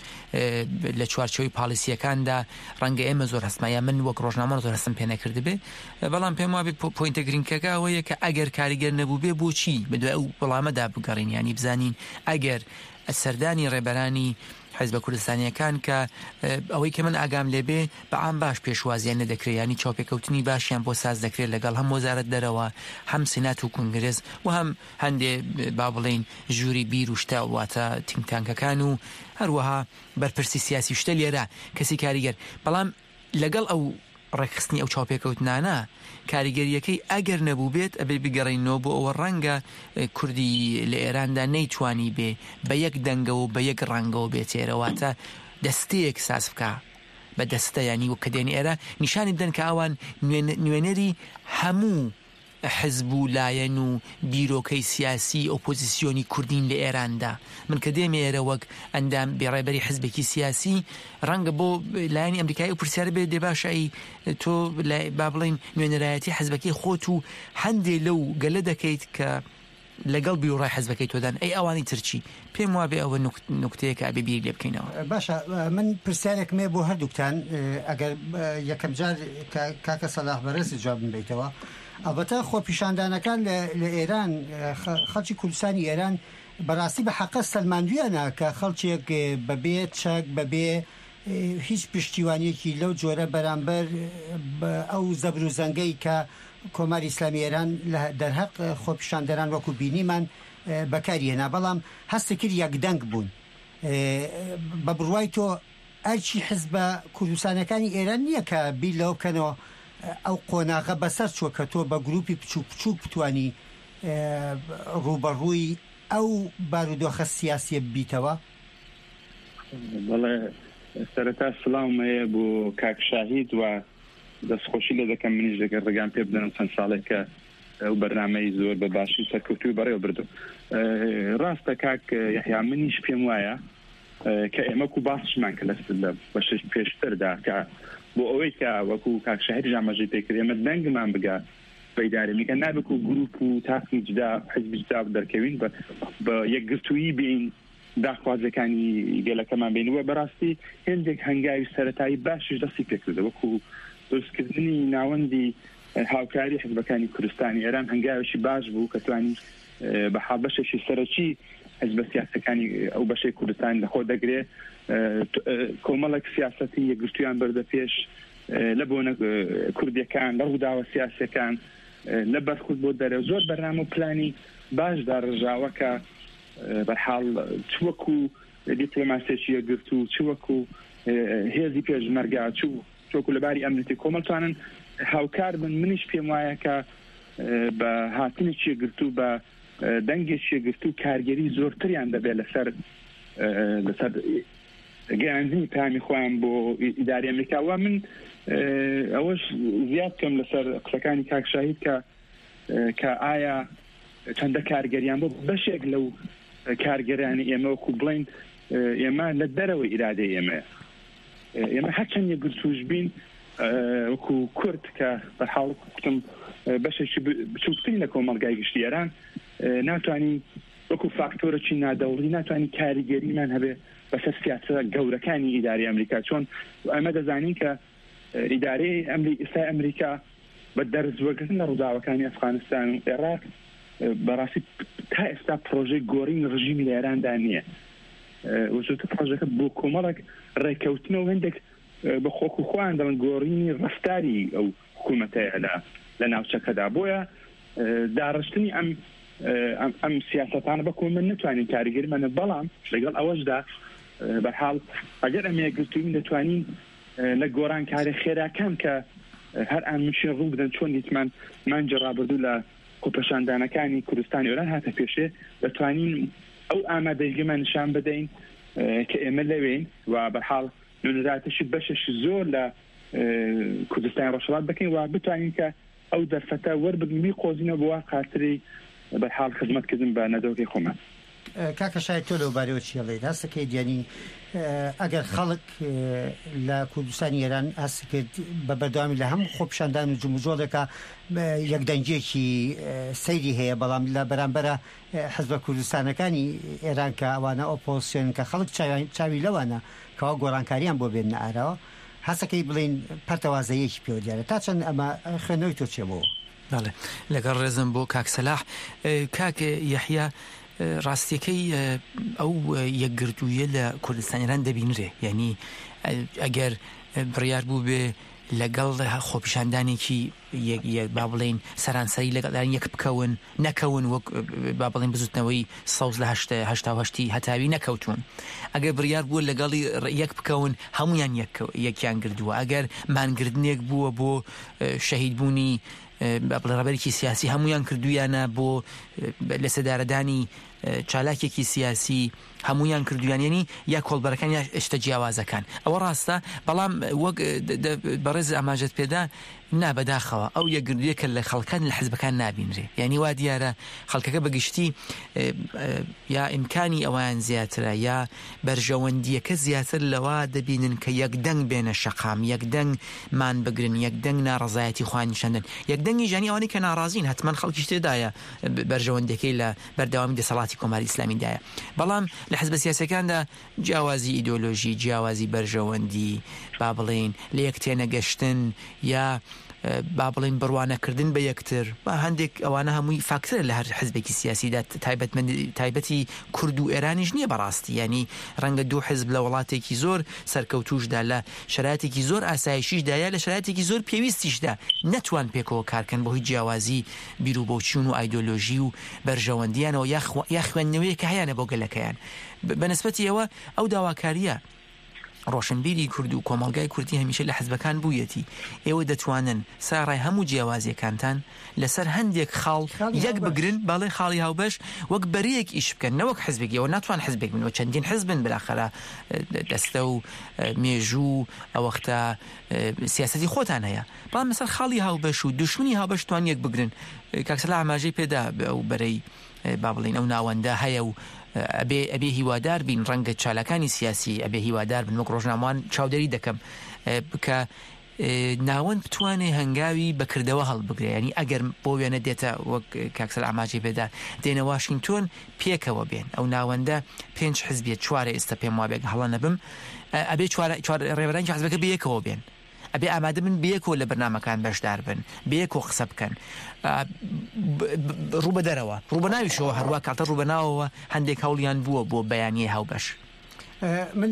لە چوارچەوەی پالیسیەکاندا ڕەنگە ئێمە زۆر هەستمایە من وەک ڕۆژنامە زۆر هەستم پێ نەکرد بێ بەڵام پێم وابێ پۆینتە گرنگەکە ئەوەیە کە ئەگەر کاریگەر نەبوو بێ بۆچی بدوێ ئەو وەڵامەدا بگەڕین ینی بزانین ئەگەر سەردانی ڕێبەرانی حیزبە کوردستانیەکان کە ئەوەی کە من ئاگام لێبێ بەعام باش پێشوازیان نەدەکرێت ینی چاوپێکەوتنی باشیان بۆ ساز دەکرێت لەگەڵ هەم وەزارەت دەرەوە هەم سێنات و کنگرس و هەم هەندێ با بڵێن ژووری بیر و شتە واتە تینگتانکەکان و هەروەها بەرپرسی سیاسی شتە لێرە کەسی کاریگەر بەڵام لەگەڵ ئەو ڕێکخستنی ئەو چاوپێکەوتنانە کاریگەریەکەی ئەگەر نەبوو بێت ئەبێ بگەڕینەوە بۆ ئەوە ڕەنگە کوردی لە ئێراندا نەیتوانی بێ بە یەک دەنگەوە بە یەک ڕەنگەوە بێتێرەواتە دەستەیەک ساز بکە بە دەستە ینی وە کە دێنی ئێرە نیشانی بدەن کە ئەوان نوێنەری هەموو حزب و لایەن و بیرۆکەی سیاسی ئۆپۆزیسیۆنی کوردین لە ئێراندا من کە دێمە ئێرە وەک ئەندام بێڕێبەری حزبێکی سیاسی ڕەنگە بۆ لایەنی ئەمریکای و پرسیارە بێت دێ باشایی تۆ با بڵین نوێنەرایەتی حزبەکەی خۆت و هەندێ لەو گەلە دەکەیت کە لەگەڵ بیوڕای حزبەکەی تۆدان ئەی ئەوانی ترچی پێم وابێ ئەوە نوکتەیەکە ئەبێ بیر لێ بکەینەوە باشە من پرسیارێک مێ بۆ هەردووکتان ئەگەر یەکەم جار کاکە سەلاح بەرەسی جواب بێتەوە ئەڵبەتە خۆپیشاندانەکان لە ئێران خەڵکی کوردستانی ئێران بەڕاستی بە حەقە سەلماندویانە کە خەڵکێک بەبێ چەک بەبێ هیچ پشتیوانیەکی لەو جۆرە بەرامبەر ئەو زەبر و زەنگەی کە کۆماری ئیسلامی ئێران لە دەرهەق خۆپیشاندەران وەکو بینیمان بەکارهێنا بەڵام هەستی کرد یەکدەنگ بوون بە بڕوای تۆ ئەرچی حیزبە کوردستانەکانی ئێران نییە کە بیر لەوە بکەنەوە ئەو قۆناغە بەسەر چوە کە تۆ بە گروپی بچووک بتوانی ڕوبەڕووی ئەو بارودۆخە سیاسیە بیتەوە بەڵێ سەرەتا سڵاومەیە بۆ کاکشاهید و دەستخۆشی لە دەکەم منیش دەگەر ڕێگان پێ بدەنم چەند ساڵێکە ئەو بەرنامەی زۆر بە باشی سەرکەوتوی بەڕێوە بردو ڕاستە کاک یحیا منیش پێم وایە کە ئێمەکو باسشمان کە لە بەشش پێشتردا کە بۆ ئەوەی کە وەکو کاکشاهید جامەژەی پێکرد ئێمە دەنگمان بگا بەیدارە میکە نابکو گروپ و تاقی جدا حزبی جدا دەرکەوین بە یەکگرتووی بین داخوازەکانی گەلەکەمان بینەوە بەڕاستی هێندێک هەنگاوی سەرەتایی باشش دەستی پێکردە وەکو دروستکردنی ناوەندی هاوکاری حزبەکانی کوردستانی ئێران هەنگاوێکی باش بوو کە توانی بە بەشێکی سەرەکی حزبە سیاسەکانی ئەو بەشەی کوردستان لەخۆ دەگرێت کۆمەڵێک سیاسەتی یەکگرتویان بەردە پێش لە بۆنە کوردیەکان لە ڕووداوە سیاسەکان لە بەرخورد بۆ دەرەوە زۆر بەرنامە و پلانی باشدا ڕژاوە کە بەرحاڵ چوەکو دیپلۆماسیەکی یەکگرتو چوەکو هێزی پێشمەرگا چوەکو لەباری ئەمنیەتی کۆمەڵتوانن هاوکار بن منیش پێم وایە کە بە هاتنێکی یەکگرتو بە دەنگێکی یەکگرتو کارگەری زۆرتریان دەبێت لەسەر گەیاندنی پامی خۆیان بۆ ئیداری ئەمریکاوە من ئەوەش زیاد کەم لەسەر قسەکانی کاکشاهید کە ئایا چەندە کارگەریان بۆ بەشێک لەو کارگەرانی ئێمە وەکو بڵین ئێمە لە دەرەوەی ئیرادەی ئێمە هەرچەند یەکگرتوش بین وەکو کورد کە بەحاڵ کوتم بەشێکی بچووکترین لە کۆمەڵگای گشتی ئێران ناتوانین وەکو فاکتۆرەکی نادەوڵی ناتوانین کاریگەریمان هەبێ بەسەر سیاسە گەورەکانی ئیداری ئەمریکا چۆن ئەمە دەزانین کە ئیدارەی ئیسای ئەمریکا بە دەرزوەگرتن لە ڕووداوەکانی ئەفغانستان و عێراق بەڕاستی تا ئێستا پرۆژەی گۆڕین ڕژیمی لە ئێراندا نییە وزوتە پرۆژەکە بۆ کۆمەڵێک ڕێکەوتنەوە هەندێک بە خۆک و خۆیان دەڵن گۆڕینی ڕەفتاری ئەو حکوومەتەیە لە ناوچەکەدا بۆیە داڕشتنی ئەم سیاسەتانە بە کۆمە نتوانین کاریگەریمانە بەڵام لەگەڵ ئەوەشدا بەحاڵ ئەگەر ئەم یەکگرتووین دەتوانین لە گۆڕانکاری خێراکان کە هەر ئامنشی ڕوو بدەن چۆن دیتمان مانجە ڕابردوو لە خۆپەشاندانەکانی کوردستانی ئێران هاتە پێشێ دەتوانین ئەو ئامادەیگەمان نیشان بدەین کە ئێمە لەوێن و بەحاڵ نونراتشی بەشەشی زۆر لە کوردستانی ڕۆژهەڵات بکەین و بتوانین کە ئەو دەرفەتە وەربگیری قۆزینە بۆ قاتری بەحاڵ خزمەتکردن بە نەدەوەکەی خۆمان. کاکە شاید تۆ لەو بارەوە چیڵێ هەستەکەی دیانی ئەگەر خەڵک لە کوردستانی ئێران هەست کرد بە بەردەوامی لە هەموو خۆپیشاندان و جموجۆڵێکە یەکدەنگێکی سەیری هەیە بەڵام لە بەرامبەرە حزبە کوردستانەکانی ئێران کە ئەوانە ئۆپۆزیسیۆن کە خەڵک چاوی لەوانە کەوا گۆڕانکاریان بۆ بێنە ئارەوە هەستەکەی بڵین پەرتەوازەیەکی پێوە دیارە تا چەند ئەمە خوێنەوەی تۆ چێ بۆ بەڵێ لەگەڵ ڕێزم بۆ کاک سەلاح کاک یەحیا ڕاستیەکەی ئەو یەکگرتوویە لە کوردستانیران دەبینرێ یعنی ئەگەر بڕیار بوو بێ لەگەڵ خۆپیشاندانێکی با بڵێن سەرانسەری لەگەڵدان یەک بکەون نەکەون وەک با بڵێن بزوتنەوەی سەوز لە هەشتا هەتاوی نەکەوتون ئەگەر بڕیار بووە لەگەڵی یەک بکەون هەمویان یەکیان گردووە ئەگەر مانگردنێک بووە بۆ شەهیدبوونی ڕێبەرێکی سیاسی هەمویان کردویانە بۆ لە سەدارەدانی چالاکێکی سیاسی هەمویان کردویانێنی یا کۆڵبەرەکان یا شتە جیاوازەکان ئەوە ڕاستە بەڵام وەک بەڕێز ئاماژەت پێدا نابەداخەوە ئەو یەکگردوویە کە لە خەڵکان لە حزبەکان نابینرێ یعنی وا دیارە خەڵکەکە بەگشتی یا ئیمکانی ئەویان زیاترە یا بەرژەوەندیەکە زیاتر لەوە دەبینن کە یەکدەنگ بێنە شەقام یەکدەنگ مان بگرن یەکدەنگ ناڕەزایەتی خوانیشاندن یەکدەنگی ژانی ئەوانەی کە ناڕازین هەتمەن خەڵکیش تێدایە بەرژەوەندەکەی لە بەردەوامی دەسەڵاتی کۆماری ئیسلامیدایە بەڵام لە حزبە سیاسەکاندا جیاوازی ئیدۆلۆژی جیاوازی بەرژەوەندی با بڵێن لە یەکتێنەگەشتن یا با بڵێن بڕوانەکردن بە یەکتر با هەندێک ئەوانە هەمووی فاکتەر لە هەر حزبێکی سیاسیدا تایبەتی کورد و ئێرانیش نییە بەڕاستی ینی ڕەنگە دوو حزب لە وڵاتێکی زۆر سەرکەوتوشدا لە شرایطێکی زۆر ئاسایشیشدایە لە شرایطێکی زۆر پێویستیشدا نەتوان پێکەوە کارکەن بۆ هیچ جیاوازی بیرروبۆچوون و ئایدۆلۆژی و بەرژەوەندیانەوە یا خوێندنەوەی کە هەیەە بۆ گەلەکەیان بەنسبەتی ئەوە ئەو داواکاریە ڕۆشنبیری کورد و کۆمەڵگای کوردی هەمیشە لە حزبەکان بوویەتی ئێوە دەتوانن ساڕای هەموو جیاوازیەکانتان لەسەر هەندێک خاڵ یەک بگرن باڵێ خاڵی هاوبەش وەک بەریەک ئیش بکەن نەوەک حزبێکی ئەوە ناتوان حزبێک بن و چەندین حزبن بلاخەرە دەستە و مێژوو ئەوەختە سیاسەتی خۆتان هەیە بەڵام مەسەر خاڵی هاوبەش و دوشمنی هاوبەش توان یەک بگرن کاکسەلا ئاماژەی پێدا ئەو بەرەی با بڵین ئەو ناوەندە هەیە و ئەبێ هیوادار بین ڕەنگە چالاکانی سیاسی ئەبێ هیوادار بن وەک ڕۆژنامەوان چاودێری دەکەم بکە ناوەند بتوانێ هەنگاوی بەکردەوە هەڵبگرێ ینی ئەگەر بۆ وێنە دێتە وەک کاکسەر ئاماژەی پێدا دێنە واشنگتۆن پێکەوە بێن ئەو ناوەندە 5 حزبیە 4 ئێستا پێم وابێک هەڵە نەبم ئەبێ ڕێبەرانی حزبەکە بەیەکەوە بێن ئەبێ ئامادە من بەیەکەوە لە بەرنامەکان بەشدار بن بەیەکەوە قسە بکەن ڕوو بە دەرەوە ڕوو بە ناویشەوە هەروە کاتە ڕوو بە ناوەوە هەندێک هەوڵیان بووە بۆ بەیانیە هاوبەش من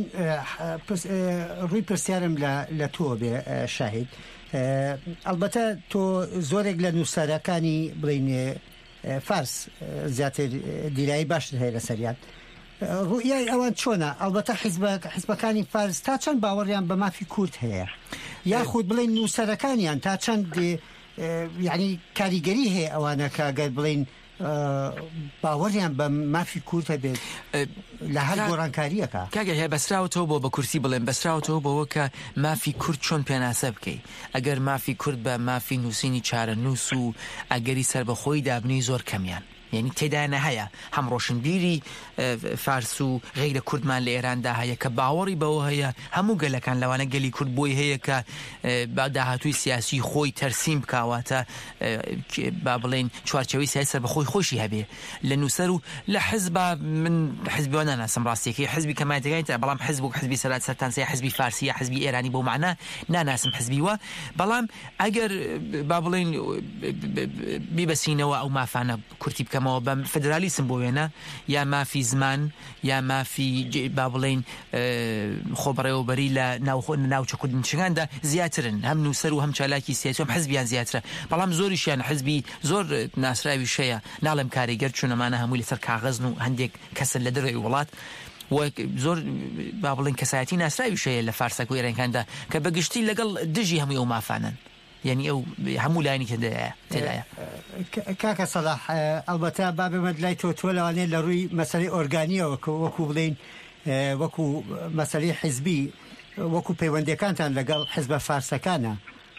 ڕووی پرسیارم لە تۆ بێ شاهید ئەلبەتە تۆ زۆرێک لە نووسەرەکانی بڵێنێ فارس زیاتر دیرایی باشتر هەیە لە سەریان ڕوئیای ئەوان چۆنە ئەلبەتە حیزبەکانی فارس تا چەند باوەڕیان بە مافی کورد هەیە یاخود بڵێن نووسەرەکانیان تا چەند یعنی کاریگەری هەیە ئەوانە کە گەر بڵێن باوەڕیان بە مافی کورد هەبێت لە هەر گۆڕانکاریەکە کاگە هەیە بەسراوتەوە بۆ بە کورسی بڵێن بەسراوتەوە بۆەوە کە مافی کورد چۆن پێناسە بکەی ئەگەر مافی کورد بە مافی نووسینی چارە نووس و ئەگەری سەر بەخۆی دابنی زۆر کەمیان یعنی تێدایانە هەیە هەم ڕۆشنبیری فارس و غیرە کوردمان لە ئێراندا هەیە کە باوەڕی بەوە هەیە هەموو گەلەکان لەوانە گەلی کورد بۆی هەیە کە داهاتووی سیاسی خۆی تەرسیم بکاواتە با بڵێن چوارچەوەی سیاسی سەر بەخۆی خۆشی هەبێ لە نووسەر و لە حزبا من حزبیوە ناناسم ڕاستیەکەی حزبی کەمایەتەکانی بەڵام حزب حزبی سەرات سەرتانسەیە حزبی فارسی یا حزبی ئێرانی بۆ معنا ناناسم حزبیوە بەڵام ئەگەر با بڵێن بیبەسینەوە ئەو مافانە کورتی بکەمەوە بەم فدرالیسم بۆ وێنە یا مافی زمان یا مافی با بڵێن خۆبڕێوەبەری لە ناوچە کوردنشەکاندا زیاترن هەم نووسەر و هەم چالاکی سیاسی هەم حزبیان زیاترە بەڵام زۆریشیان حزبی زۆر ناسراوی شەیە ناڵێم کاریگەر چونەمانە هەمووی لەسەر کاغەزن و هەندێک کەسن لە دەروی وڵات زۆر با بڵێن کەسایەتی ناسراوی شەیە لە فارسەک و ئێرانەکاندا کە بەگشتی لەگەڵ دژی هەمووی ئەو مافانن یعنی ئەو هەموو لایانی تێدایە کاکە سەلاح ئەلبەتە با بمەد لای تۆ لەوانەیە لە ڕووی مەسەلەی ئۆرگانیەوە وەکو بڵێن وەکو مەسەلەی حیزبی وەکو پەیوەندیەکانتان لەگەڵ حیزبە فارسەکانە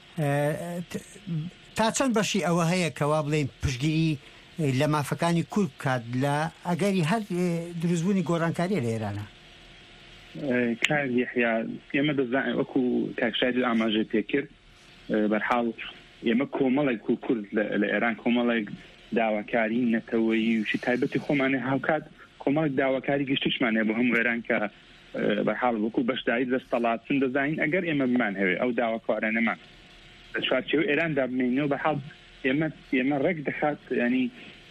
تا چەند بەشی ئەوە هەیە کەوا بڵێن پشتگیری لە مافەکانی کورد بکات لە ئەگەری هەر دروستبوونی گۆڕانکاریە لە ئێرانە کار یحیا ئێمە دەزانین وەکو کاکشایدی ئاماژەی پێکرد بەرحاڵ ئێمە کۆمەڵێک و کورد لە ئێران کۆمەڵێک داواکاری نەتەوەیی وشی تایبەتی خۆمانێ هاوکات کۆمەڵێک داواکاری گشتیشمانێ بۆ هەموو ئێران کە بەرحاڵ وەکو بەشداری دەستەڵاتن دەزانین ئەگەر ئێمە بمان هەوێ ئەو داواکارانەمان لە چوارچێوەی ئێراندا بمێنەوە بەرحاڵ ئێمە ڕێک دەخات ینی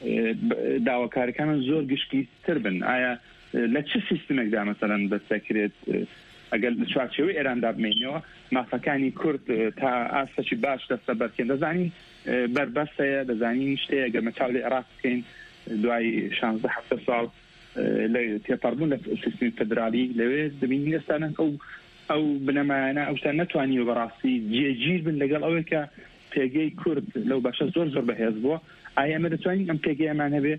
داواکارەکانمان زۆر گشتی تر بن ئایا لە چه سیستمێکدا مەسەلەن بەسەکرێت ئەگەر لە چوارچێوەی ئێراندا بمێنەوە مافەکانی کورد تا ئاستەی باش دەستە بەرکێن دەزانین بەربەستەیە دەزانین شتەیە گەمە چاو لە عێراق بکەین دوای 16 ساڵ لە تێپەڕبوون لە سیستمی فدرالی لەوێ دەبینی ئێستانە ئەو بنەمایانە ئەوشتا نەتوانیوە بەڕاستی جێگیر بن لەگەڵ ئەوەی کە پێگەی کورد لەو باشە زۆر بەهێز بووە ئایا ئەمە دەتوانین ئەم پێگەیەمان هەبێ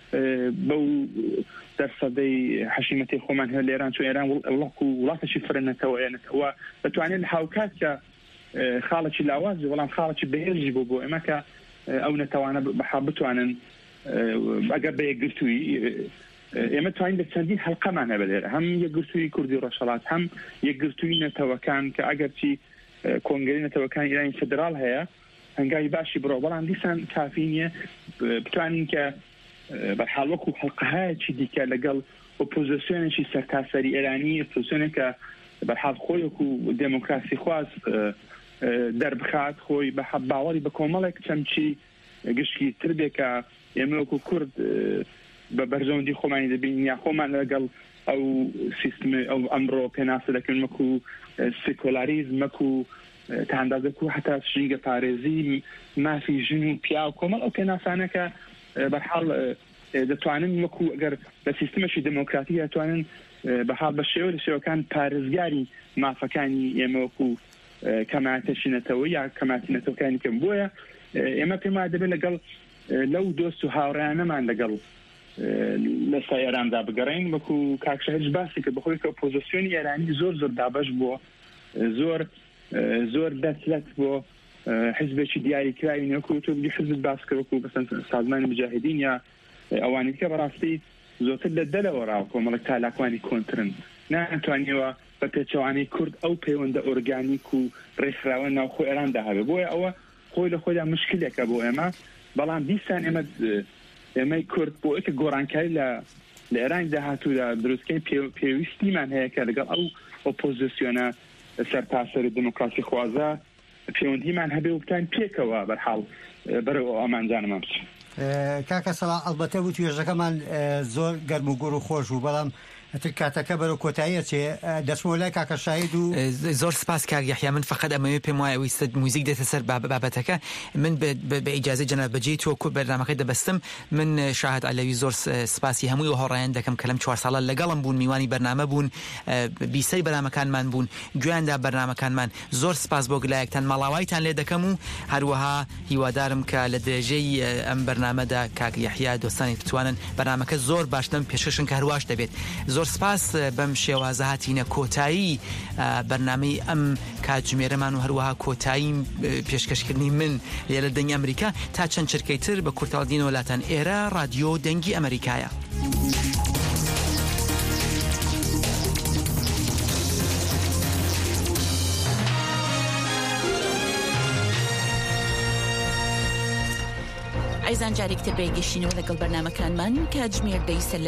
بەو دەرسەدەی حەشیمەتی خۆمان هەیە لە ئێران چۆن ئێران وڵات و وڵاتێکی فرەنەتەوە دەتوانێت لە هاوکات کە خاڵێکی لاوازی وەڵام خاڵێکی بەهێزی بۆ ئێمە کە ئەو نەتەوانە بەحا بتوانن ئەگەر بە یەکگرتووی ئێمە توانین لە چەندین هەڵقەمان هەبێ لێرە هەم یەکگرتووی کوردی ڕۆژهەڵات هەم یەکگرتووی نەتەوەکان کە ئەگەرچی کۆنگرەی نەتەوەکان ئێرانی فدرال هەیە هەنگاوی باشی بڕۆ بەڵام دیسان کافی نییە بتوانین کە بەرحاڵ وەکو هەڵقەهایەکی دیکە لەگەڵ ئۆپۆزیسیۆنێکی سەرتاسەری ئێرانی ئۆپۆزیسیۆنێک کە بەرحاڵ خۆی وەکو دموکراسی خواست دەربخات خۆی بە باوەڕی بە کۆمەڵێک چەمچی گشتی تر بێ کە ئێمە وەکو کورد بە بەرژەوەندی خۆمانی دەبین یا خۆمان لەگەڵ ئەو سیستم ئەو ئەمڕۆ پێناسە دەکەن وەکو سێکۆلاریزم وەکو تاندازەکو حتا شینگە پارێزی مافی ژن و پیا و کۆمەڵ ئەو پێناسانەکە بەرحاڵ دەتوانن وەکو ئەگەر بە سیستمەشی دموکراتی دەتوانن بەحاڵ بە شێوە لە شێوەکان پارێزگاری مافەکانی ئێمە وەکو کەماتەشی نەتەوە یا کەماتی نەتەوەکانی کەم بۆیە ئێمە پێم وایە دەبێت لەگەڵ لەو دۆست و هاوڕیانەمان لەگەڵ لە سایراندا بگەڕین وەکو کاکشەهج باسی کە بەخۆی کە ئۆپۆزیسیۆنی ئێرانی زۆر دابەش بووە زۆر دەسلەت بۆ حزبێکی دیاریکراوی نەکو تۆ حزب باس کردوەکو بەسەن سازمانی مجاهدین یا ئەوانی کە بەڕاستی زۆرتر لە دەرەوە ڕاو کۆمەڵێک تالاکوانی کۆنترن ناتوانیەوە بە پێچەوانەی کورد ئەو پەیوەندە ئۆرگانیک و ڕێکخراوە ناوخۆ ئێراندا هەبێ بۆیە ئەوە خۆی لە خۆیدا مشکلێکە بۆ ئێمە بەڵام دیسان ئێمەی کورد بۆ ئەوکە گۆڕانکاری لە ئێران داهاتوودا دروستکەی پێویستیمان هەیە کە لەگەڵ ئەو ئۆپۆزیسیۆنە سەرتاسەری دموکراسی خوازە پەیوەندیمان هەبێ و بتان پێکەوە بەرحاڵ بەرەو ئەمانجانمان بچین کاکە سەڵام ئەلبەتە و توێژەکەمان زۆر گەرم و گوڕ و خۆش بوو بەڵام کاتەکە بەرەو کۆتاییە چێ دەچمەوە لای کاکە شاهید و زۆر سپاس کاک یحیا من فقط ئەمەوێ پێم وایە ویستە موزیک دێتە سەر بابەتەکە من بە ئیجازەی جەناب بەجێی تۆ بەرنامەکەی دەبەستم من شاهد عەلەوی زۆر سپاسی هەمووی هۆڕایان دەکەم کە لەم 4 ساڵە لەگەڵم بوون میوانی بەرنامە بوون بیسەی بەرنامەکانمان بوون گوێیاندا بەرنامەکانمان زۆر سپاس بۆ گلایەکتان ماڵاوایتان لێ دەکەم و هەروەها هیوادارم کە لە درێژەی ئەم بەرنامەدا کاک یحیا دۆستانی بتوانن بەرنامەکە زۆر باشتر پێشکەشن کە هەرواش دەبێت زۆر زۆر سپاس بەم شێوازە هاتینە کۆتایی بەرنامەی ئەم کاتژمێرەمان و هەروەها کۆتایی پێشکەشکردنی من لێرە دەنگی ئەمریکا تا چەند چرکەی تر بە کورتاڵدین وڵاتان ئێرە رادیۆ دەنگی ئەمریکایە. ئایزان جارێکتر بێگەشتینەوە لەگەڵ بەرنامەکانمان کاتژمێر